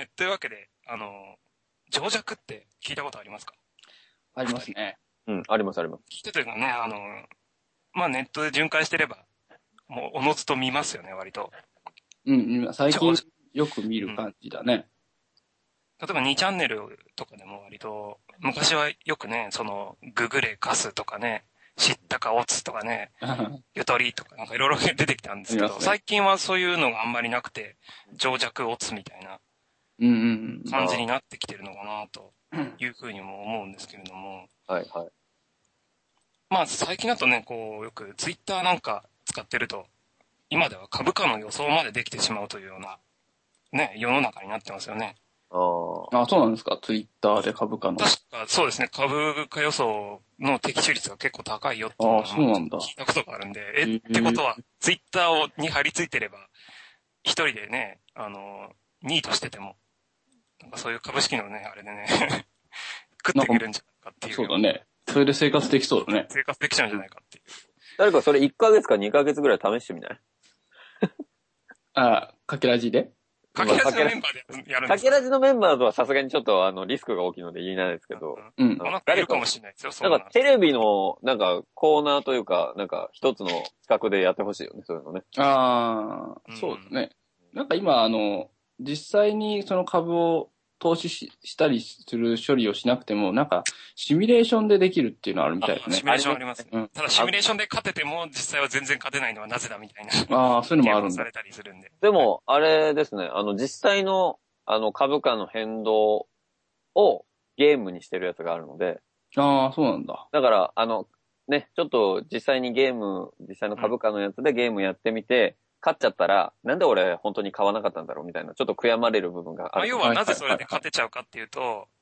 というわけで、あの、情弱って聞いたことありますか？ ありますね。 うん、あります、あります。 聞いてというかね、あの、まあ、ネットで巡回してれば、もう、おのずと見ますよね、割と。 うん、最近よく見る感じだね。 うん、例えばにチャンネルとかでも割と、昔はよくね、その、ググレカスとかね、知ったかオツとかね、ゆとりとかなんかいろいろ出てきたんですけど、ね、最近はそういうのがあんまりなくて、情弱オツみたいな感じになってきてるのかなというふうにも思うんですけれども。 はいはい。 まあ最近だとね、こうよくツイッターなんか使ってると、今では株価の予想までできてしまうというような、ね、世の中になってますよね。 ああ、そうなんですか。ツイッターで株価の。 確か、そうですね。株価予想の的中率が結構高いよっていうのを聞いたことがあるんで、え、ってことは、ツイッターに張り付いてれば、一人でね、あの、ニートしてても、なんかそういう株式のね、あれでね、食っていけるんじゃないかっていう。 そうだね。それで生活できそうだね。 生活できちゃうんじゃないかっていう。 誰かそれいっかげつかにかげつぐらい試してみないああ、かけらじでかけらじのメンバーでやるんですか？ かけらじのメンバーとはさすがにちょっとあのリスクが大きいので言えないですけど。 うん。なんかいるかもしれないですよ、 そうなんかテレビのなんかコーナーというか、なんか一つの企画でやってほしいよね、そういうのね。 ああ、そうですね。なんか今あの、実際にその株を投資 し, したりする処理をしなくても、なんか、シミュレーションでできるっていうのはあるみたいですね。 シミュレーションありますね。うん、ただ、シミュレーションで勝てても、実際は全然勝てないのはなぜだみたいな。 ああ、そういうのもあるんだ。 されたりするんで。 でも、あれですね、あの、実際の、あの、株価の変動をゲームにしてるやつがあるので。 ああ、そうなんだ。 だから、あの、ね、ちょっと実際にゲーム、実際の株価のやつでゲームやってみて、勝っちゃったら、なんで俺本当に買わなかったんだろうみたいな、ちょっと悔やまれる部分がある。 まあ、要はなぜそれで勝てちゃうかっていうと、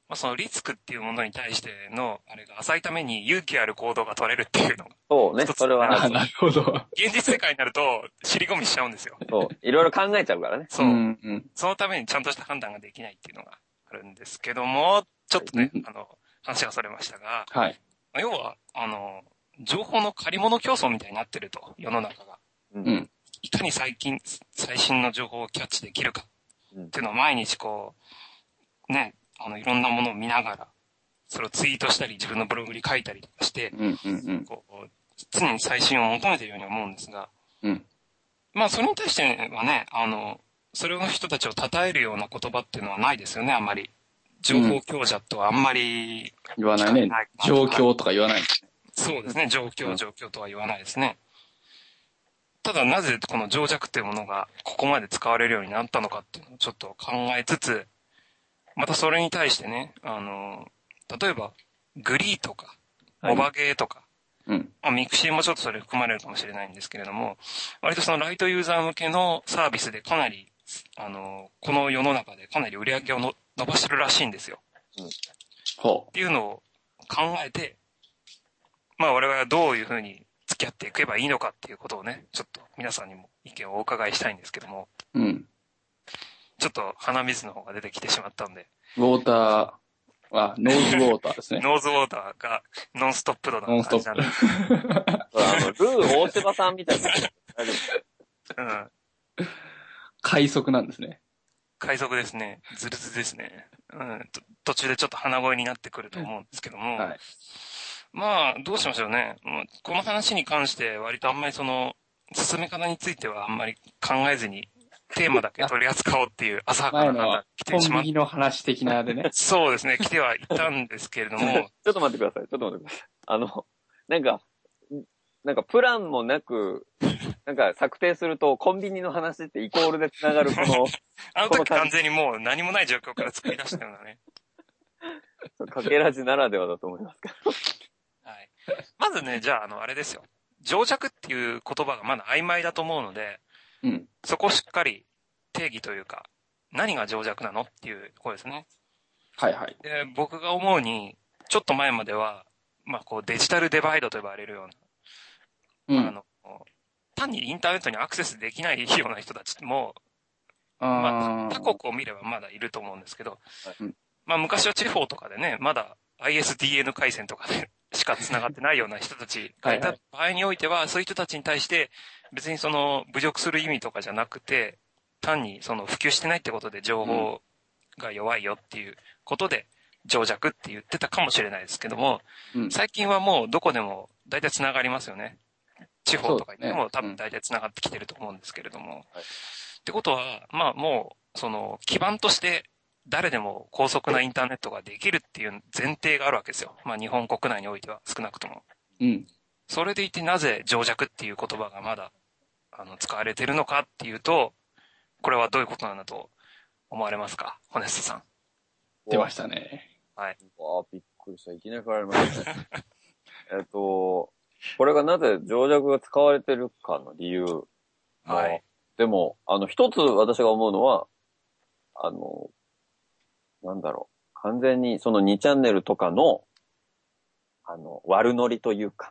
まあ、そのリスクっていうものに対しての、あれが浅いために勇気ある行動が取れるっていうのが。 そうね、それは。 なるほど。 現実世界になると、尻込みしちゃうんですよ。 そう。いろいろ考えちゃうからね。 そう。 うんうん、 そのためにちゃんとした判断ができないっていうのがあるんですけども、ちょっとね、あの、話がそれましたが、 はい。 要は、あの、情報の借り物競争みたいになってると、世の中が。 うん。 いかに最近、最新の情報をキャッチできるかっていうのを毎日こう、ね、あの、いろんなものを見ながら、それをツイートしたり、自分のブログに書いたりとかして、 うんうんうん、 こう常に最新を求めているように思うんですが、 うん、 まあ、それに対してはね、あの、それの人たちを称えるような言葉っていうのはないですよね、あんまり。情報強者とはあんまり、 うん、言わないね。状況とか言わない。 そうですね、状況、状況とは言わないですね。ただなぜこの情弱っていうものがここまで使われるようになったのかっていうのをちょっと考えつつ、またそれに対してね、あの、例えば、グリーとか、オバゲーとか、 はい、うん。 まあ、ミクシーもちょっとそれ含まれるかもしれないんですけれども、割とそのライトユーザー向けのサービスでかなり、あの、この世の中でかなり売り上げをの伸ばしてるらしいんですよ。うん。ほう。っていうのを考えて、まあ我々はどういうふうに付き合っていけばいいのかっていうことをね、ちょっと皆さんにも意見をお伺いしたいんですけども。うん。ちょっと鼻水の方が出てきてしまったんで。 ウォーター、あ、ノーズウォーターですね。 ノーズウォーターがノンストップ度な感じなんで。 あの、ルー大柴さんみたいな。 うん。 快速なんですね。 快速ですね。ズルズルですね。うん。途中でちょっと鼻声になってくると思うんですけども。はい。まあ、どうしましょうね。この話に関して割とあんまりその、進め方についてはあんまり考えずに、テーマだけ取り扱おうっていう浅はかな判断来てしまう。コンビニの話的なでね。 そうですね。来てはいたんですけれども。 ちょっと待ってください。ちょっと待ってください。あの、なんか、なんかプランもなく、なんか策定するとコンビニの話ってイコールで繋がるこの。 あの時完全にもう何もない状況から作り出したようなね。 かけらじならではだと思いますか。 はい。まずね、じゃあ、あの、あれですよ。情弱っていう言葉がまだ曖昧だと思うので、うん。そこをしっかり定義というか、何が情弱なのっていうところですね。 はいはい。 で、僕が思うに、ちょっと前までは、まあ、こう、デジタルデバイドと呼ばれるような、うん、まあ、あの、単にインターネットにアクセスできないような人たちも、まあ、他国を見ればまだいると思うんですけど、うん、まあ、昔は地方とかでね、まだ アイエスディーエヌ 回線とかでしか繋がってないような人たちがいた場合においては、そういう人たちに対して、別にその、侮辱する意味とかじゃなくて、単にその、普及してないってことで情報が弱いよっていうことで、情弱って言ってたかもしれないですけども、うん、最近はもうどこでも大体繋がりますよね。地方とかにも多分大体繋がってきてると思うんですけれども。はい、ってことは、まあもう、その、基盤として誰でも高速なインターネットができるっていう前提があるわけですよ。まあ日本国内においては少なくとも。うん。それでいてなぜ情弱っていう言葉がまだ、あの、使われてるのかっていうと、これはどういうことなんだと思われますか、ホネストさん。 出ましたね。 はい。わあ、びっくりした。いきなり振られましたね。えっと、これがなぜ情弱が使われてるかの理由。はい。でも、あの、一つ私が思うのは、あの、なんだろう。完全にそのにチャンネルとかの、あの、悪ノリというか。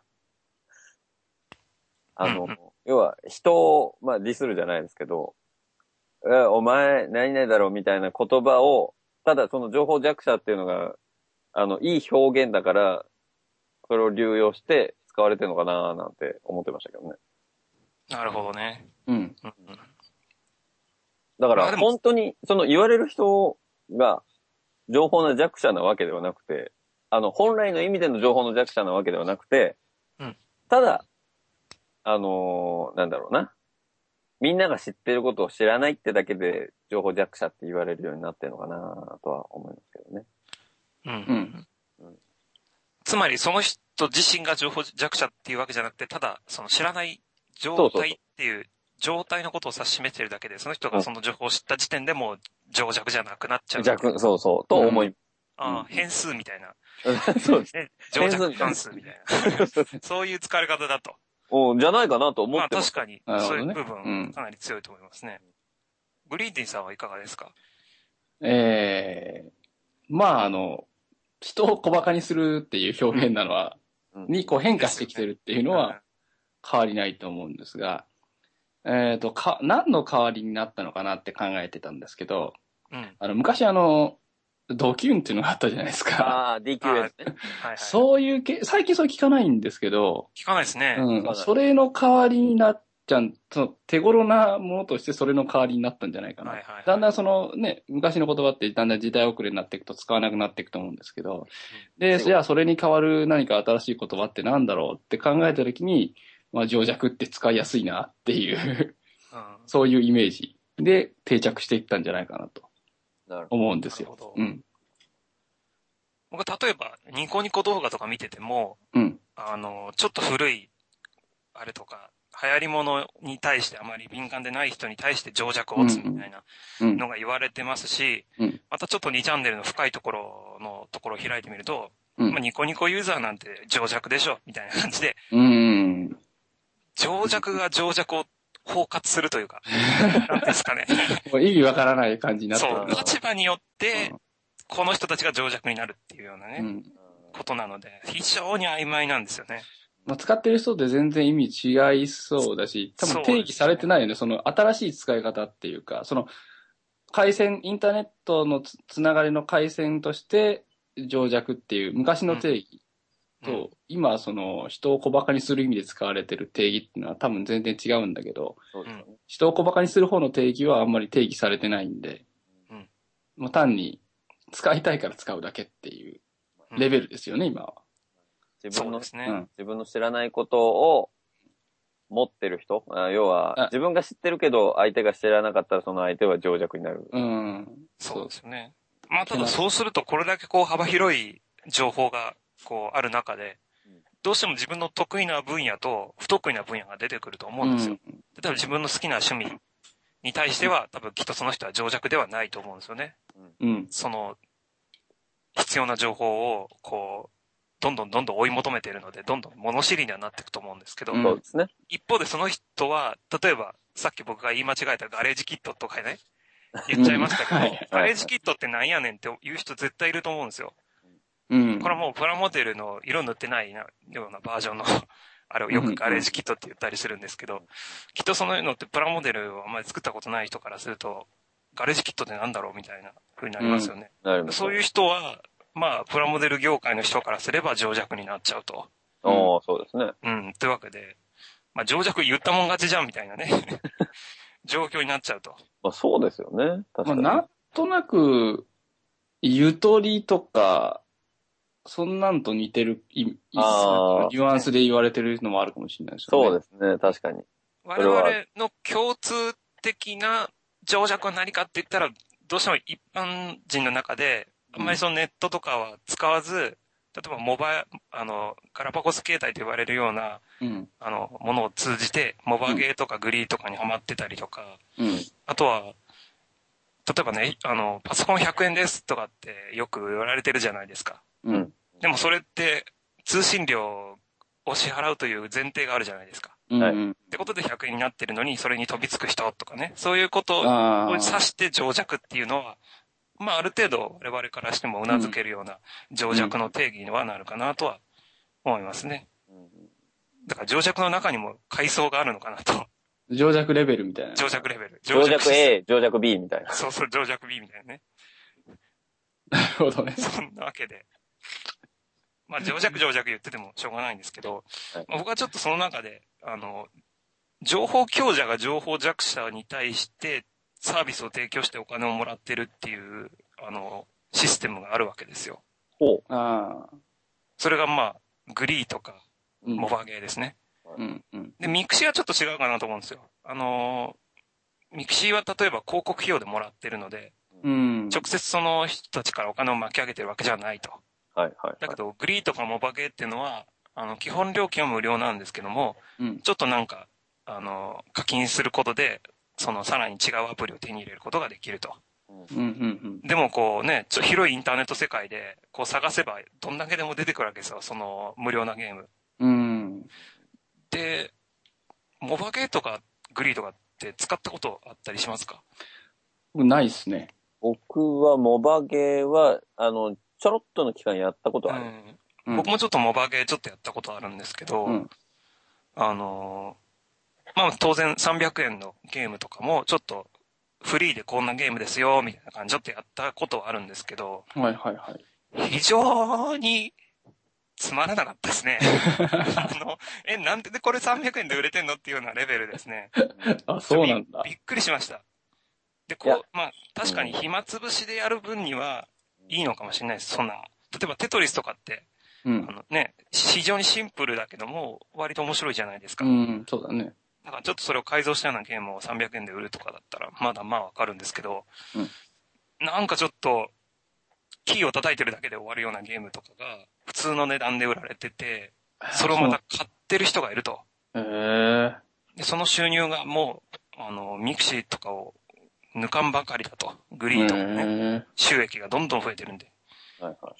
あの、要は人を、まあ、ディスるじゃないですけど、え、お前、何々だろうみたいな言葉を、ただその情報弱者っていうのが、あの、いい表現だから、それを流用して使われてるのかなーなんて思ってましたけどね。 なるほどね。 うん。 だから、本当に、その言われる人が、情報の弱者なわけではなくて、あの、本来の意味での情報の弱者なわけではなくて、うん、ただ、あのー、なんだろうな。みんなが知ってることを知らないってだけで、情報弱者って言われるようになってるのかなとは思いますけどね。 うん。うんうん、つまり、その人自身が情報弱者っていうわけじゃなくて、ただ、その知らない状態っていう状態のことを指し示してるだけで、その人がその情報を知った時点でもう情弱じゃなくなっちゃう。 弱、そうそう、と思い、うん、 ああ、変数みたいな。 そうですね。情弱関数みたいな。そういう使われ方だと。 おじゃないかなと思ってます。まあ確かに、そういう部分、かなり強いと思いますね。うん、グリーンティンさんはいかがですか？ えー、 まあ、あの、人を小馬鹿にするっていう表現なのは、うん、にこう変化してきてるっていうのは変わりないと思うんですが、えっと、か、何の代わりになったのかなって考えてたんですけど、うん、あの、昔あの、ドキュンっていうのがあったじゃないですか。 ああ、ディーキューエス ね。 はいはい、そういうけ、最近それ聞かないんですけど。 聞かないですね。 うん。それの代わりになっちゃう、その手頃なものとしてそれの代わりになったんじゃないかな。はいはいはい、だんだんそのね、昔の言葉ってだんだん時代遅れになっていくと使わなくなっていくと思うんですけど。うん、で、じゃあそれに代わる何か新しい言葉ってなんだろうって考えたときに、まあ、情弱って使いやすいなっていううん、そういうイメージで定着していったんじゃないかなと思うんですよ。なるほど。うん。 僕例えばニコニコ動画とか見てても、うん、あの、ちょっと古い、あれとか、流行り物に対してあまり敏感でない人に対して情弱を打つみたいなのが言われてますし、うんうん、またちょっとにチャンネルの深いところのところを開いてみると、うん、まあ、ニコニコユーザーなんて情弱でしょみたいな感じで、うん、情弱が情弱を包括するというか、なんですかね。 もう意味わからない感じになってる。 そう、立場によって、この人たちが情弱になるっていうようなね、うん、ことなので、非常に曖昧なんですよね。 まあ、使ってる人って全然意味違いそうだし、多分定義されてないよね。その新しい使い方っていうか、その回線、インターネットの つ, つながりの回線として情弱っていう昔の定義と、うん、今その人を小馬鹿にする意味で使われてる定義っていうのは多分全然違うんだけど、うん、人を小馬鹿にする方の定義はあんまり定義されてないんで、うん、もう単に使いたいから使うだけっていうレベルですよね、うん、今は。 自分の、ねうん、自分の知らないことを持ってる人、要は自分が知ってるけど相手が知らなかったらその相手は情弱になる。 うん。そうですよね。まあただそうするとこれだけこう幅広い情報がこうある中で、どうしても自分の得意な分野と不得意な分野が出てくると思うんですよ。うん、例えば自分の好きな趣味に対しては多分きっとその人は情弱ではないと思うんですよね。うん。その必要な情報をこうどんどんどんどん追い求めているので、どんどん物知りにはなっていくと思うんですけど、 そうですね。 一方でその人は、例えば、さっき僕が言い間違えたガレージキットとかね、言っちゃいましたけど、はい、ガレージキットってなんやねんって言う人絶対いると思うんですよ。うん、これはもうプラモデルの色塗ってないようなバージョンの、あれをよくガレージキットって言ったりするんですけど、きっとそののってプラモデルをあんまり作ったことない人からすると、ガレージキットってなんだろうみたいな風になりますよね。うん、そういう人は、まあ、プラモデル業界の人からすれば情弱になっちゃうと。 ああ、そうですね。 うん。というわけで、まあ、情弱言ったもん勝ちじゃんみたいなね、状況になっちゃうと。 まあ、そうですよね。確かに。 まあ、なんとなく、ゆとりとか、そんなんと似てる、い、いニュアンスで言われてるのもあるかもしれないですよね。 そうですね。確かに。 我々の共通的な情弱は何かって言ったら、どうしても一般人の中で、あんまりそのネットとかは使わず、例えばモバイ、あの、ガラパゴス携帯と言われるような、うん、あの、ものを通じて、モバゲーとかグリーとかにハマってたりとか、うん、あとは、例えばね、あの、パソコンひゃくえんですとかってよく言われてるじゃないですか。うん、でもそれって、通信料を支払うという前提があるじゃないですか。はい。ってことでひゃくえんになってるのに、それに飛びつく人とかね、そういうことを指して情弱っていうのは、まあ、ある程度、我々からしても頷けるような情弱の定義にはなるかなとは思いますね。だから情弱の中にも階層があるのかなと。 情弱レベルみたいな。 情弱レベル。 情弱 A、情弱 B みたいな。 そうそう、情弱 B みたいなね。 なるほどね。 そんなわけで。まあ、情弱情弱言っててもしょうがないんですけど、はい、まあ、僕はちょっとその中で、あの、情報強者が情報弱者に対して、サービスを提供してお金をもらってるっていう、あの、システムがあるわけですよ。 ほう。ああ。それがまあ、グリーとか、モバゲーですね。うんうん、で、ミクシーはちょっと違うかなと思うんですよ。あの、ミクシーは例えば広告費用でもらってるので、うん、直接その人たちからお金を巻き上げてるわけじゃないと。 はいはい、はい。 だけど、グリーとかモバゲーっていうのは、あの、基本料金は無料なんですけども、うん、ちょっとなんか、あの、課金することで、そのさらに違うアプリを手に入れることができると。うんうんうん、でもこうね、ちょ広いインターネット世界でこう探せばどんだけでも出てくるわけですよ、その無料なゲーム。うん、で、モバゲーとかグリーとかって使ったことあったりしますか？ ないっすね。 僕はモバゲーは、あの、ちょろっとの期間やったことある。 うん、僕もちょっとモバゲーちょっとやったことあるんですけど、うん、あの、まあ当然さんびゃくえんのゲームとかもちょっとフリーでこんなゲームですよ、みたいな感じでちょっとやったことはあるんですけど、 はいはいはい。 非常につまらなかったですね。あの、え、なんでこれさんびゃくえんで売れてんのっていうようなレベルですね。 あ、そうなんだ。 びっくりしました。で、こう、まあ確かに暇つぶしでやる分にはいいのかもしれないです。そんな。例えばテトリスとかって、うん、あのね、非常にシンプルだけども、割と面白いじゃないですか。 うん、そうだね。 だからちょっとそれを改造したようなゲームをさんびゃくえんで売るとかだったら、まだまあわかるんですけど、うん、なんかちょっと、キーを叩いてるだけで終わるようなゲームとかが、普通の値段で売られてて、それをまた買ってる人がいると。 へー。 で、その収入がもう、あの、ミクシーとかを抜かんばかりだと。グリーとかね、収益がどんどん増えてるんで。はいはい。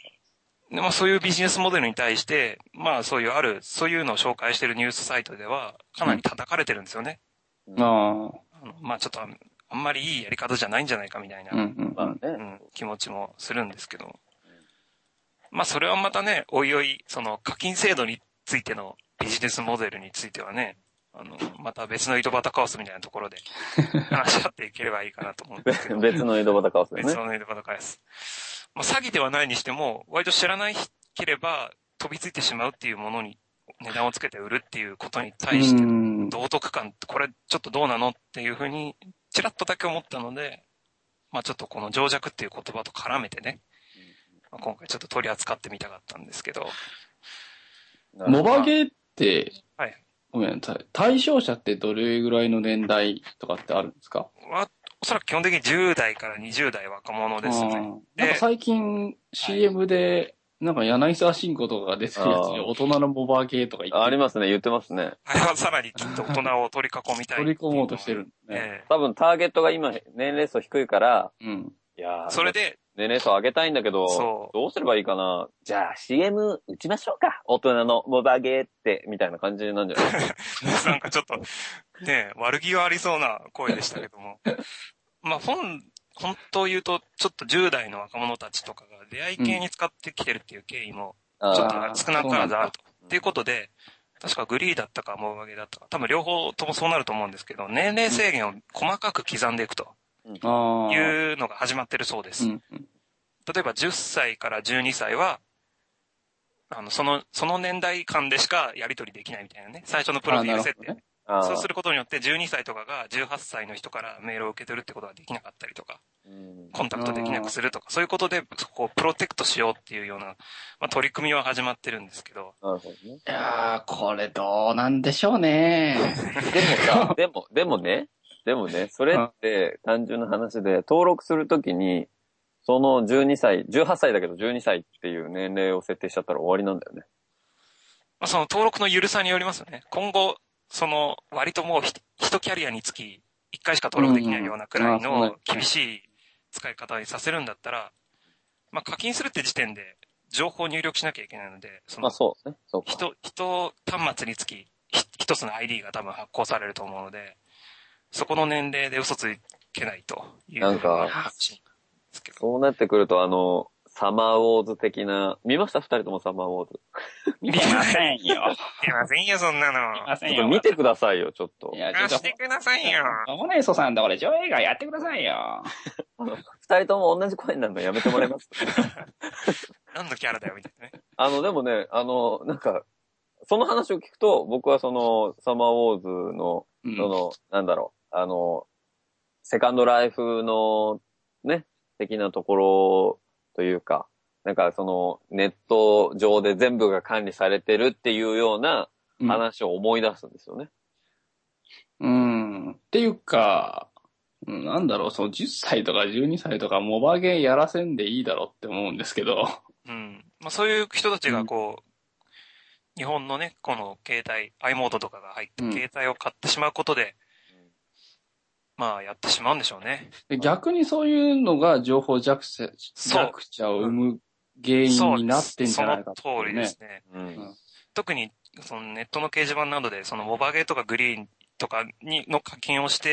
で、まあそういうビジネスモデルに対して、まあそういうある、そういうのを紹介してるニュースサイトでは、かなり叩かれてるんですよね。うん、ああの。まあちょっと、あんまりいいやり方じゃないんじゃないかみたいな、うんうんまあねうん、気持ちもするんですけど。まあそれはまたね、おいおい、その課金制度についてのビジネスモデルについてはね、あの、また別の井戸端カオスみたいなところで話し合っていければいいかなと思うんですけど。 別の井戸端カオスですね。 別の井戸端カオス。まあ詐欺ではないにしても、割と知らないければ飛びついてしまうっていうものに値段をつけて売るっていうことに対しての道徳感、これちょっとどうなのっていうふうに、ちらっとだけ思ったので、まあちょっとこの情弱っていう言葉と絡めてね、まあ、今回ちょっと取り扱ってみたかったんですけど。 モバゲーって、はい。ごめんなさい。対象者ってどれぐらいの年代とかってあるんですか？ おそらく基本的にじゅう代からにじゅう代若者ですね。 なんか最近 シーエム で、なんか柳沢慎吾とかが出てるやつに大人のモバゲーとか言ってあ, ありますね、言ってますね。 あれはさらにきっと大人を取り囲みたい。 取り込もうとしてるんですね、 えー。多分ターゲットが今年齢層低いから、うん。いやそれで、 年齢層上げたいんだけど、そうどうすればいいかな。じゃあ シーエム 打ちましょうか。大人のモバゲーって、みたいな感じなんじゃないですか。 なんかちょっと、ね悪気はありそうな声でしたけども。まあ本、本当を言うと、ちょっとじゅう代の若者たちとかが出会い系に使ってきてるっていう経緯も、ちょっと少なからずあると。っていうことで、確かグリーだったかモバゲーだったか、多分両方ともそうなると思うんですけど、年齢制限を細かく刻んでいくと。いうのが始まってるそうです。例えばじゅっさいからじゅうにさいは、あの、その、その年代間でしかやり取りできないみたいなね。最初のプロフィール設定、ね。そうすることによってじゅうにさいとかがじゅうはっさいの人からメールを受け取るってことができなかったりとか、コンタクトできなくするとか、そういうことで、こう、プロテクトしようっていうような、まあ、取り組みは始まってるんですけど。 なるほどね。いやー、これどうなんでしょうね。 でもさ、でも、でもね、でもね、それって単純な話で、登録するときに、そのじゅうにさい、じゅうはっさいだけどじゅうにさいっていう年齢を設定しちゃったら終わりなんだよね。 まあ、その登録の緩さによりますよね。今後、その割ともう一キャリアにつきいっかいしか登録できないようなくらいの厳しい使い方にさせるんだったら、まあ課金するって時点で情報を入力しなきゃいけないので、 その、まあそうですね。そうか。 人、人端末につき一つの アイディー が多分発行されると思うので、そこの年齢で嘘つけないという。 なんか、そうなってくると、あの、サマーウォーズ的な、見ました二人ともサマーウォーズ。 見ませんよ。 見ませんよ、そんなの。見ませんよ。ちょっと見てくださいよ、ちょっと。 いや、ちょっと。してくださいよ。 オネストさんとこで上映会やってくださいよ。 二人とも同じ声になるのやめてもらえます何のキャラだよ、みたいなね。 あの、でもね、あの、なんか、その話を聞くと、僕はその、サマーウォーズの、うん、その、なんだろう、あの、セカンドライフの、ね、的なところというか、なんかその、ネット上で全部が管理されてるっていうような話を思い出すんですよね。 うん。うん、っていうか、なんだろう、そのじゅっさいとかじゅうにさいとかモバゲーやらせんでいいだろって思うんですけど。 うん。まあそういう人たちがこう、うん、日本のね、この携帯、i モードとかが入った携帯を買ってしまうことで、うん、まあやってしまうんでしょうね。 逆にそういうのが情報弱者、弱者を生む原因になってんじゃないかって、ね、 その通りですね。うん、特にそのネットの掲示板などでそのモバゲーとかグリーンとかにの課金をして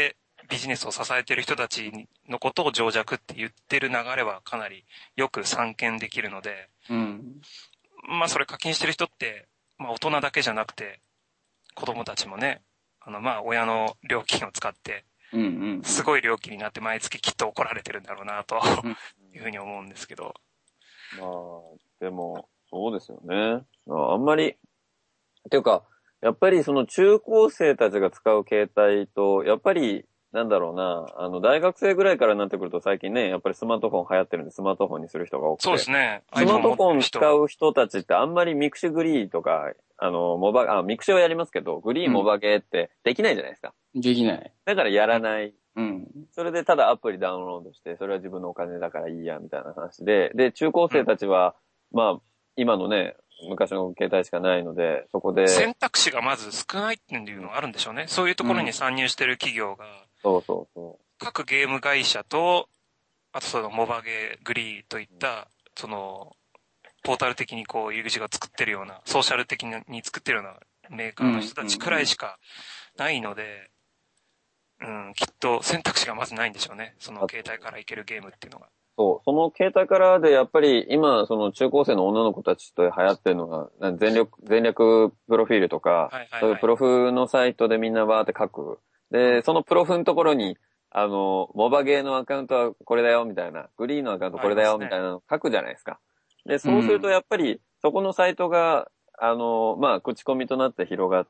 ビジネスを支えている人たちのことを情弱って言ってる流れはかなりよく散見できるので、 うん、 まあそれ課金してる人って、まあ大人だけじゃなくて、子供たちもね、あのまあ親の料金を使って、すごい料金になって毎月きっと怒られてるんだろうなというふうに思うんですけど。 まあ、でも、そうですよね。あんまり、っていうか、やっぱりその中高生たちが使う携帯と、やっぱり、なんだろうな、あの、大学生ぐらいからになってくると最近ね、やっぱりスマートフォン流行ってるんで、スマートフォンにする人が多くて。 そうですね。 スマートフォン使う人たちってあんまりミクシーグリーとか、あの、モバ、あ、ミクシーはやりますけど、グリーモバゲーってできないじゃないですか。 うん、できない。 だからやらない。 うん。 それでただアプリダウンロードして、それは自分のお金だからいいや、みたいな話で、で、中高生たちは、うん、まあ、今のね、昔の携帯しかないので、そこで。 選択肢がまず少ないっていうのがあるんでしょうね。そういうところに参入してる企業が、うん、 そうそうそう。 各ゲーム会社と、あとそのモバゲー、グリーといった、その、ポータル的にこう、入り口が作ってるような、ソーシャル的に作ってるようなメーカーの人たちくらいしかないので、うん、うん、きっと選択肢がまずないんでしょうね。その携帯からいけるゲームっていうのが。 そう。その携帯からで、やっぱり今、その中高生の女の子たちと流行ってるのが、全力、全略プロフィールとか、はいはいはい、そういうプロフのサイトでみんなバーって書く。で、そのプロフのところに、あの、モバゲーのアカウントはこれだよ、みたいな。グリーンのアカウントこれだよ、みたいなの書くじゃないですか。で、そうするとやっぱり、そこのサイトが、あの、まあ、口コミとなって広がって、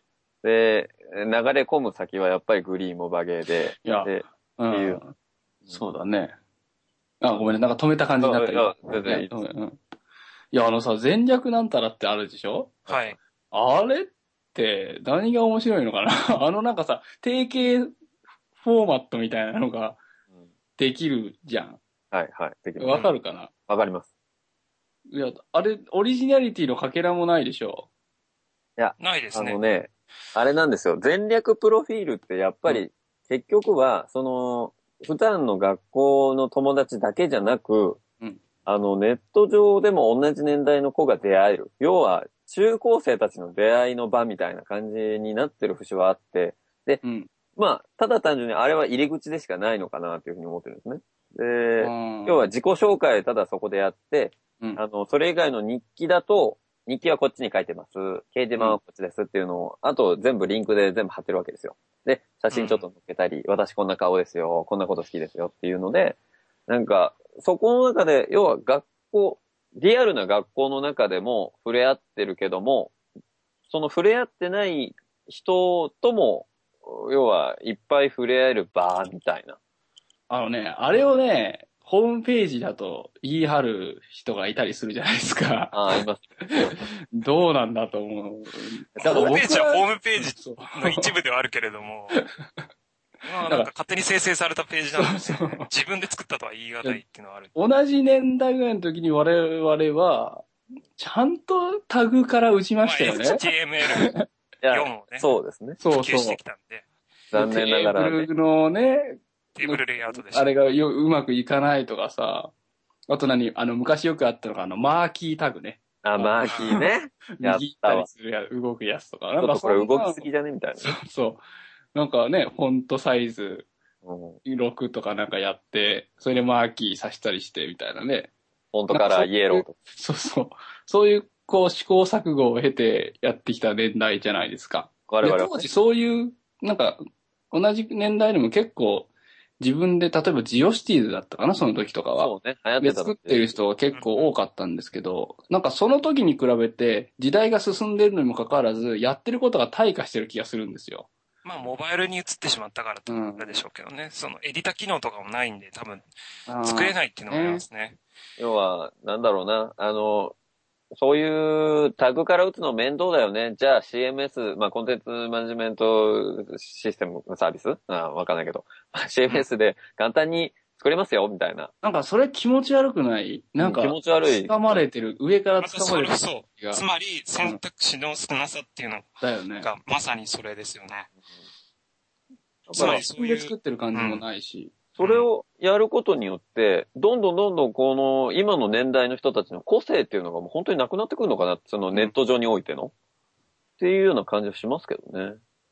で、流れ込む先はやっぱりグリーンモバゲーで、 いや、 で、 うん、っていう。そうだね。あ、ごめんね。なんか止めた感じになったけど。いや、全然いい。うんうん。いや、あのさ、全略なんたらってあるでしょ？ はい。 あれって何が面白いのかなあのなんかさ、定型フォーマットみたいなのができるじゃん。 はいはい。できる。 わかるかな？ わかります。 いや、あれ、オリジナリティのかけらもないでしょ？ いや、 ないですね。 あのね、あれなんですよ。全略プロフィールってやっぱり、結局は、その、普段の学校の友達だけじゃなく、うん、あの、ネット上でも同じ年代の子が出会える。要は、中高生たちの出会いの場みたいな感じになってる節はあって、で、うん、まあ、ただ単純にあれは入り口でしかないのかなっていうふうに思ってるんですね。で、要は自己紹介ただそこでやって、うん、あの、それ以外の日記だと、日記はこっちに書いてます。掲示板はこっちですっていうのを、あと全部リンクで全部貼ってるわけですよ。で、写真ちょっと載っけたり、うん、私こんな顔ですよ、こんなこと好きですよっていうので、なんか、そこの中で、要は学校、リアルな学校の中でも触れ合ってるけども、その触れ合ってない人とも、要はいっぱい触れ合える場みたいな。 あのね、あれをね、ホームページだと言い張る人がいたりするじゃないですか。 ああ、います。 どうなんだと思う。 だからホームページはホームページの一部ではあるけれども、まあなんか勝手に生成されたページなんですよね。自分で作ったとは言い難いっていうのはある。 同じ年代ぐらいの時に我々は、ちゃんとタグから打ちましたよね。 まあ、エイチティーエムエルよん をね。 そうですね。 そうそう。 普及してきたんで。 残念ながら、ね。 テーブルのね、 テーブルレイアウトでした。 あれがようまくいかないとかさ。あと何あの、昔よくあったのが、あの、マーキータグね。 あ、マーキーね。 右行ったりするや、動くやつとか。 なんかこれ動きすぎじゃねみたいな。 そうそう。なんかね、フォントサイズろくとかなんかやって、それでマーキーさしたりしてみたいなね。 フォントカラーイエローとか。 そうそう。そういう、こう、試行錯誤を経てやってきた年代じゃないですか。 我々は、ね。 当時そういう、なんか、同じ年代でも結構、自分で、例えばジオシティーズだったかな、その時とかは。 そうね、流行ってた。 で、作ってる人は結構多かったんですけど、なんかその時に比べて、時代が進んでるのにもかかわらず、やってることが退化してる気がするんですよ。 まあ、モバイルに移ってしまったからってことでしょうけどね。うん、その、エディタ機能とかもないんで、多分、作れないっていうのがありますね。ね要は、なんだろうな、あの、そういうタグから打つの面倒だよね。じゃあ シーエムエス、まあコンテンツマネジメントシステムサービスあわかんないけど。シーエムエス で簡単に作れますよ、みたいな。 なんかそれ気持ち悪くないなんか、 気持ち悪い。 掴まれてる。上から掴まれてる。 そう。つまり選択肢の少なさっていうのが、 だよね。 まさにそれですよね。 うん、つまりそういう。で作ってる感じもないし。 うんそれをやることによって、どんどんどんどんこの今の年代の人たちの個性っていうのがもう本当になくなってくるのかな、そのネット上においての、うん、っていうような感じがしますけどね。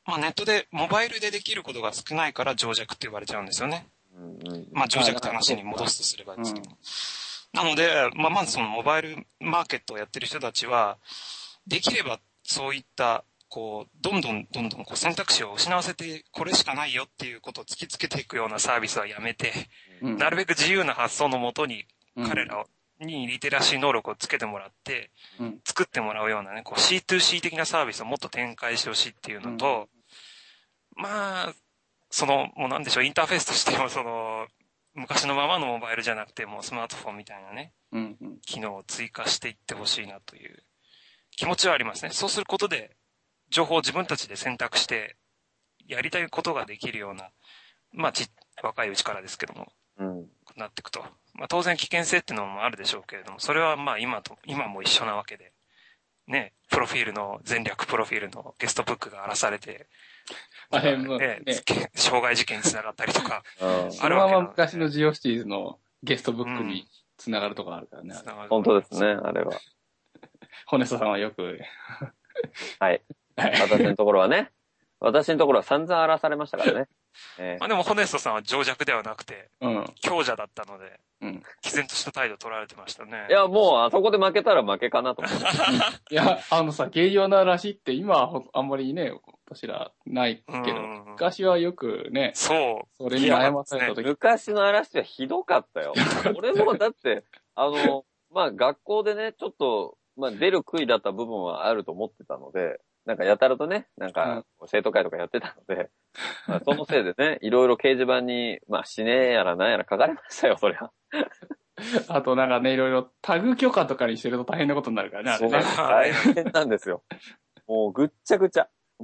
まあネットで、モバイルでできることが少ないから情弱って言われちゃうんですよね。うんうん、まあ情弱って話に戻すとすればですけど。うん、なので、まあまずそのモバイルマーケットをやってる人たちは、できればそういった、こう、どんどんどんどんこう選択肢を失わせて、これしかないよっていうことを突きつけていくようなサービスはやめて、うん、なるべく自由な発想のもとに、彼らにリテラシー能力をつけてもらって、うん、作ってもらうようなね、こう シーツーシー 的なサービスをもっと展開してほしいっていうのと、うん、まあ、その、もうなんでしょう、インターフェースとしても、その、昔のままのモバイルじゃなくて、もうスマートフォンみたいなね、うんうん、機能を追加していってほしいなという気持ちはありますね。そうすることで、情報を自分たちで選択して、やりたいことができるような、まあち、若いうちからですけども、うん、なっていくと。まあ当然危険性っていうのもあるでしょうけれども、それはまあ今と、今も一緒なわけで、ね、プロフィールの、前略プロフィールのゲストブックが荒らされて、あれもね、ね傷害事件につながったりとか、 あるわけなので。そのまま昔のジオシティーズのゲストブックにつながるとこあるからね。 うん、本当ですね、あれは。 ホネストさんはよく。 はい。私のところはね、私のところは散々荒らされましたからね。 えー、まあでもホネストさんは情弱ではなくて、うん、強者だったので、うん、毅然とした態度を取られてましたね。 いや、もうあそこで負けたら負けかなと思って。 いや、あのさ、芸用ならしって今はあんまりね、私らないけど、うん、昔はよくね、 そう。 それに悩まされた時、 ね、昔の嵐はひどかったよ。俺もだって、あの、まあ学校でね、ちょっと、まあ出る杭だった部分はあると思ってたので、なんかやたらとね、なんか生徒会とかやってたので、うん、まあ、そのせいでね、いろいろ掲示板に、まあ死ねえやらなんやら書かれましたよ、そりゃ。 あとなんかね、いろいろタグ許可とかにしてると大変なことになるからね、あれね。 大変なんですよ。もうぐっちゃぐちゃ。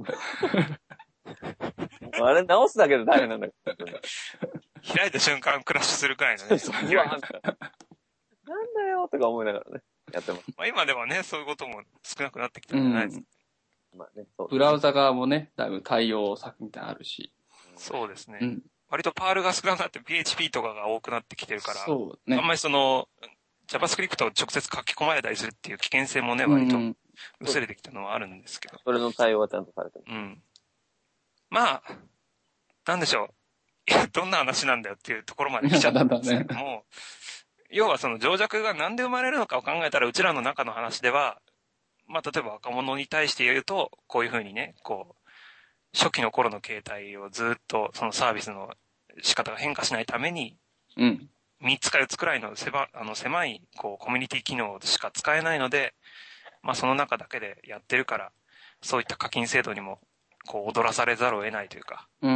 あれ直すだけで大変なんだけど。 開いた瞬間クラッシュするくらいのね。 そうなんだよとか思いながらね、やってます。 まあ今ではね、そういうことも少なくなってきたんじゃないですか。 うん、まあね、そうですね。ブラウザ側もね、だいぶ対応策みたいなのあるし。 そうですね。うん、割とパールが少なくなって ピーエイチピー とかが多くなってきてるから、 そうね。 あんまりその、JavaScript を直接書き込まれたりするっていう危険性もね、割と薄れてきたのはあるんですけど。 それの対応はちゃんとされてる。 うん。まあ、なんでしょう。いや、どんな話なんだよっていうところまで来ちゃったんですけども、ね、要はその情弱がなんで生まれるのかを考えたら、うちらの中の話では、まあ例えば若者に対して言うと、こういうふうにね、こう、初期の頃の形態をずっとそのサービスの仕方が変化しないために、うん。みっつかよっつくらいの狭あの狭いこうコミュニティ機能しか使えないので、まあその中だけでやってるから、そういった課金制度にもこう踊らされざるを得ないというか、うん。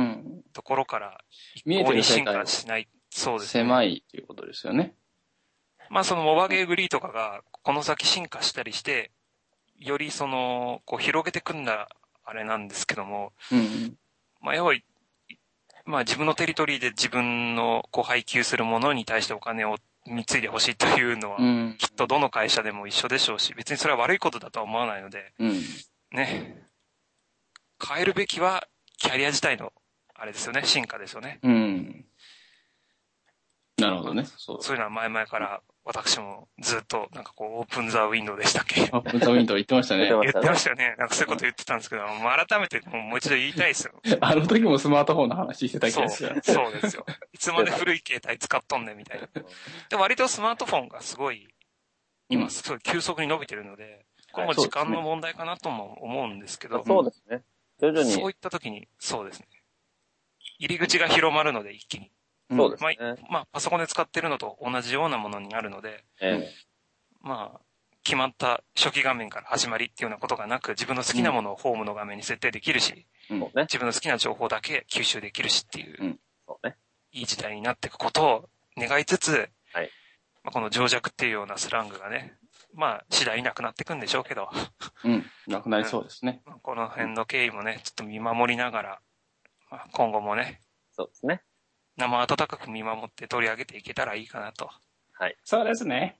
ところから一向に進化しない。そうですね。 狭いということですよね。 まあそのモバゲーグリーとかがこの先進化したりして、よりその、こう広げてくんだあれなんですけども、うん、まあ要は、まあ自分のテリトリーで自分のこう配給するものに対してお金を貢いでほしいというのは、きっとどの会社でも一緒でしょうし、別にそれは悪いことだとは思わないので、うん、ね。変えるべきはキャリア自体の、あれですよね、進化ですよね。うん。 なるほどね。 そう。そういうのは前々から私もずっとなんかこうオープンザウィンドウでしたっけ？ オープンザウィンドウ言ってましたね。 言ってましたよね。なんかそういうこと言ってたんですけど、もう改めてもう一度言いたいですよ。 あの時もスマートフォンの話してた気がする。 そう、そうですよ。いつまで古い携帯使っとんねんみたいな。で、割とスマートフォンがすごい、今すごい急速に伸びてるので、これも時間の問題かなとも思うんですけど。 そうですね。徐々に。 そういった時に、そうですね。入り口が広まるので一気に。 そうですね。 まあ、まあ、パソコンで使ってるのと同じようなものになるので、ええ、まあ、決まった初期画面から始まりっていうようなことがなく、自分の好きなものをホームの画面に設定できるし、うん、自分の好きな情報だけ吸収できるしっていう、うん、そうね、いい時代になっていくことを願いつつ、はい、まあ、この情弱っていうようなスラングがね、まあ、次第になくなっていくんでしょうけど。 うん、なくなりそうですね。 うん、この辺の経緯もね、ちょっと見守りながら、まあ、今後もね、 そうですね。 生温かく見守って取り上げていけたらいいかなと。 はい。そうですね。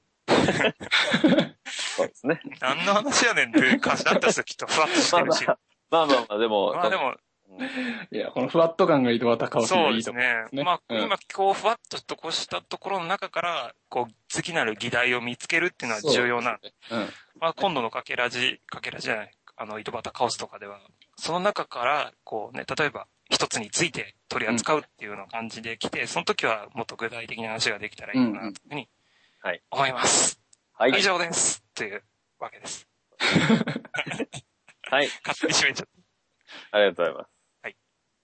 そうですね。 何の話やねんっていう感じだったんですよ、きっと。ふわっとしてるし。 まあまあまあ、まあ、でも。 まあでも。 いや、このふわっと感が井戸端かおしがいいと思う、 ね。そうですね。まあ、うん、今、こう、ふわっととこしたところの中から、こう、次なる議題を見つけるっていうのは重要な。ね、うん。まあ、今度のかけらじ、かけらじじゃない、あの、井戸端カオスとかでは、 その中から、こうね、例えば一つについて取り扱うっていうような感じで来て、うん、その時はもっと具体的な話ができたらいいかな、というふうに思います。はい。以上です。というわけです。 はい。 勝手に締めちゃった。 ありがとうございます。 はい。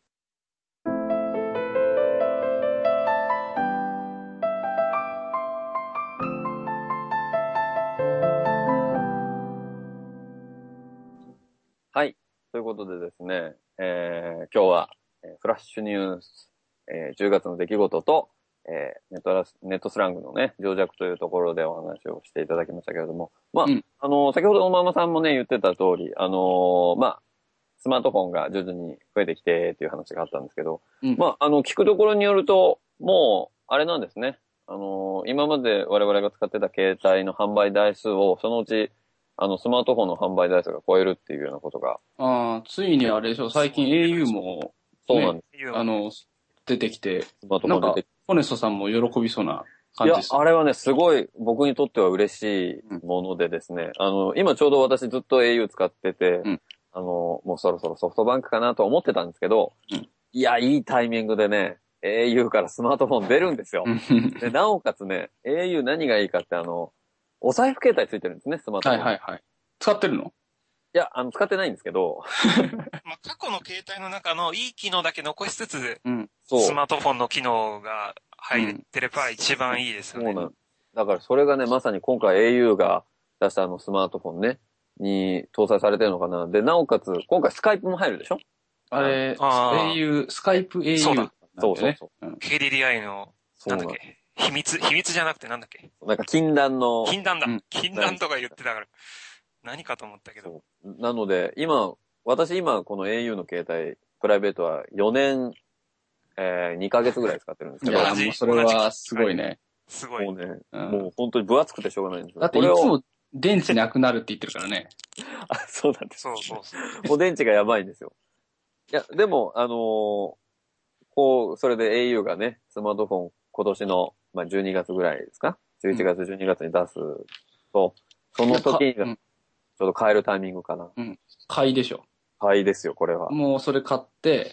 はい。ということでですね、えー、今日は、えー、フラッシュニュース、えー、じゅうがつの出来事と、えー、ネットラス、ネットスラングのね、情弱というところでお話をしていただきましたけれども、まあ、うん、あのー、先ほどおままさんもね、言ってた通り、あのー、まあ、スマートフォンが徐々に増えてきてっていう話があったんですけど、うん、まあ、あの、聞くところによると、もう、あれなんですね。あのー、今まで我々が使ってた携帯の販売台数を、そのうち、あの、スマートフォンの販売台数が超えるっていうようなことが。 ああ、ついにあれでしょ、最近 エーユー も、ね、 そうなんです。 あの、出てきて、スマートフォン出てきて。ホネストさんも喜びそうな感じです。 いや、あれはね、すごい僕にとっては嬉しいものでですね、うん、あの、今ちょうど私ずっと エーユー 使ってて、うん、あの、もうそろそろソフトバンクかなと思ってたんですけど、うん、いや、いいタイミングでね、エーユー からスマートフォン出るんですよ。で、なおかつね、エーユー 何がいいかってあの、お財布携帯ついてるんですね、スマートフォン。 はいはいはい。使ってるの？ いや、あの、使ってないんですけど。 まあ、過去の携帯の中のいい機能だけ残しつつ、うん、スマートフォンの機能が入ってれば一番いいですよね。 そうなんだからそれがね、まさに今回 エーユー が出したあのスマートフォンね、に搭載されてるのかな。で、なおかつ、今回スカイプも入るでしょ？ あれ、あ エーユー、スカイプ エーユー、ね。 そうだ。そうそうそう。 うん、ケーディーディーアイ の、なんだっけ秘密、秘密じゃなくてなんだっけなんか禁断の。 禁断だ。うん、禁断とか言ってたから。何かと思ったけど。 なので、今、私今この エーユー の携帯、プライベートはよねん、えー、にかげつぐらい使ってるんですけど。 いや、もうそれはすごいね。 すごい。 もうね、うん、もう本当に分厚くてしょうがないんですよ。 だっていつも電池なくなるって言ってるからね。 あ、そうなんです。 そうそうそう。 もう電池がやばいんですよ。いや、でも、あのー、こう、それで エーユー がね、スマートフォン今年の、まあ、じゅうにがつぐらいですか ?じゅういちがつ、じゅうにがつに出すと、その時にちょっと買えるタイミングかな。 うん。買いでしょ。 買いですよ、これは。 もうそれ買って、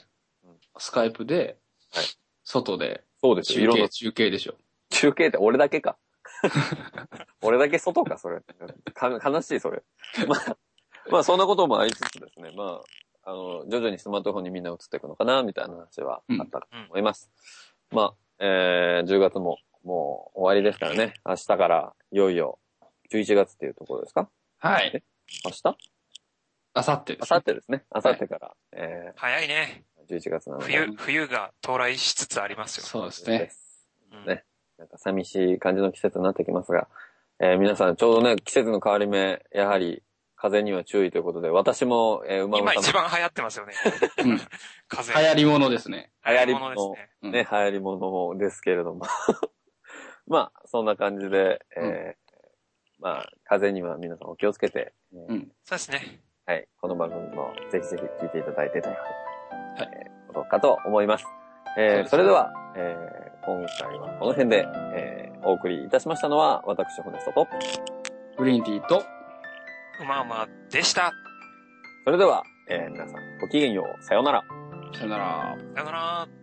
スカイプで、はい、外で、 そうですよ。 中継、中継でしょ。 中継って俺だけか。俺だけ外か、それ。か悲しい、それ。まあ、まあ、そんなこともありつつですね。まあ、あの、徐々にスマートフォンにみんな移っていくのかな、みたいな話はあったと思います。うん、まあ、えー、じゅうがつももう終わりですからね。明日からいよいよじゅういちがつっていうところですか？ はい。 明日？ 明後日です、ね。 明後日ですね。明後日から。はい、えー、 早いね。 じゅういちがつなので。 冬、冬が到来しつつありますよ。 そうですね。 うん、ね。なんか寂しい感じの季節になってきますが、えー、皆さんちょうどね、季節の変わり目、やはり風邪には注意ということで、私も、えー、馬今一番流行ってますよね。 うん、風邪。流行り物ですね。 流行り物ですね。ね、うん、流行り物ですけれども。まあ、そんな感じで、えー、うん、まあ、風邪には皆さんお気をつけて、 えーうん、そうですね。 はい。この番組もぜひぜひ聞いていただいてという、はい、えー、ことかと思います。えー、それでは、えー、今回はこの辺で、えー、お送りいたしましたのは、私、ホネストと、 グリーンティーと、 うまうまでした。 それでは、えー、皆さん、ごきげんよう。さようなら。 さようなら。 さようなら。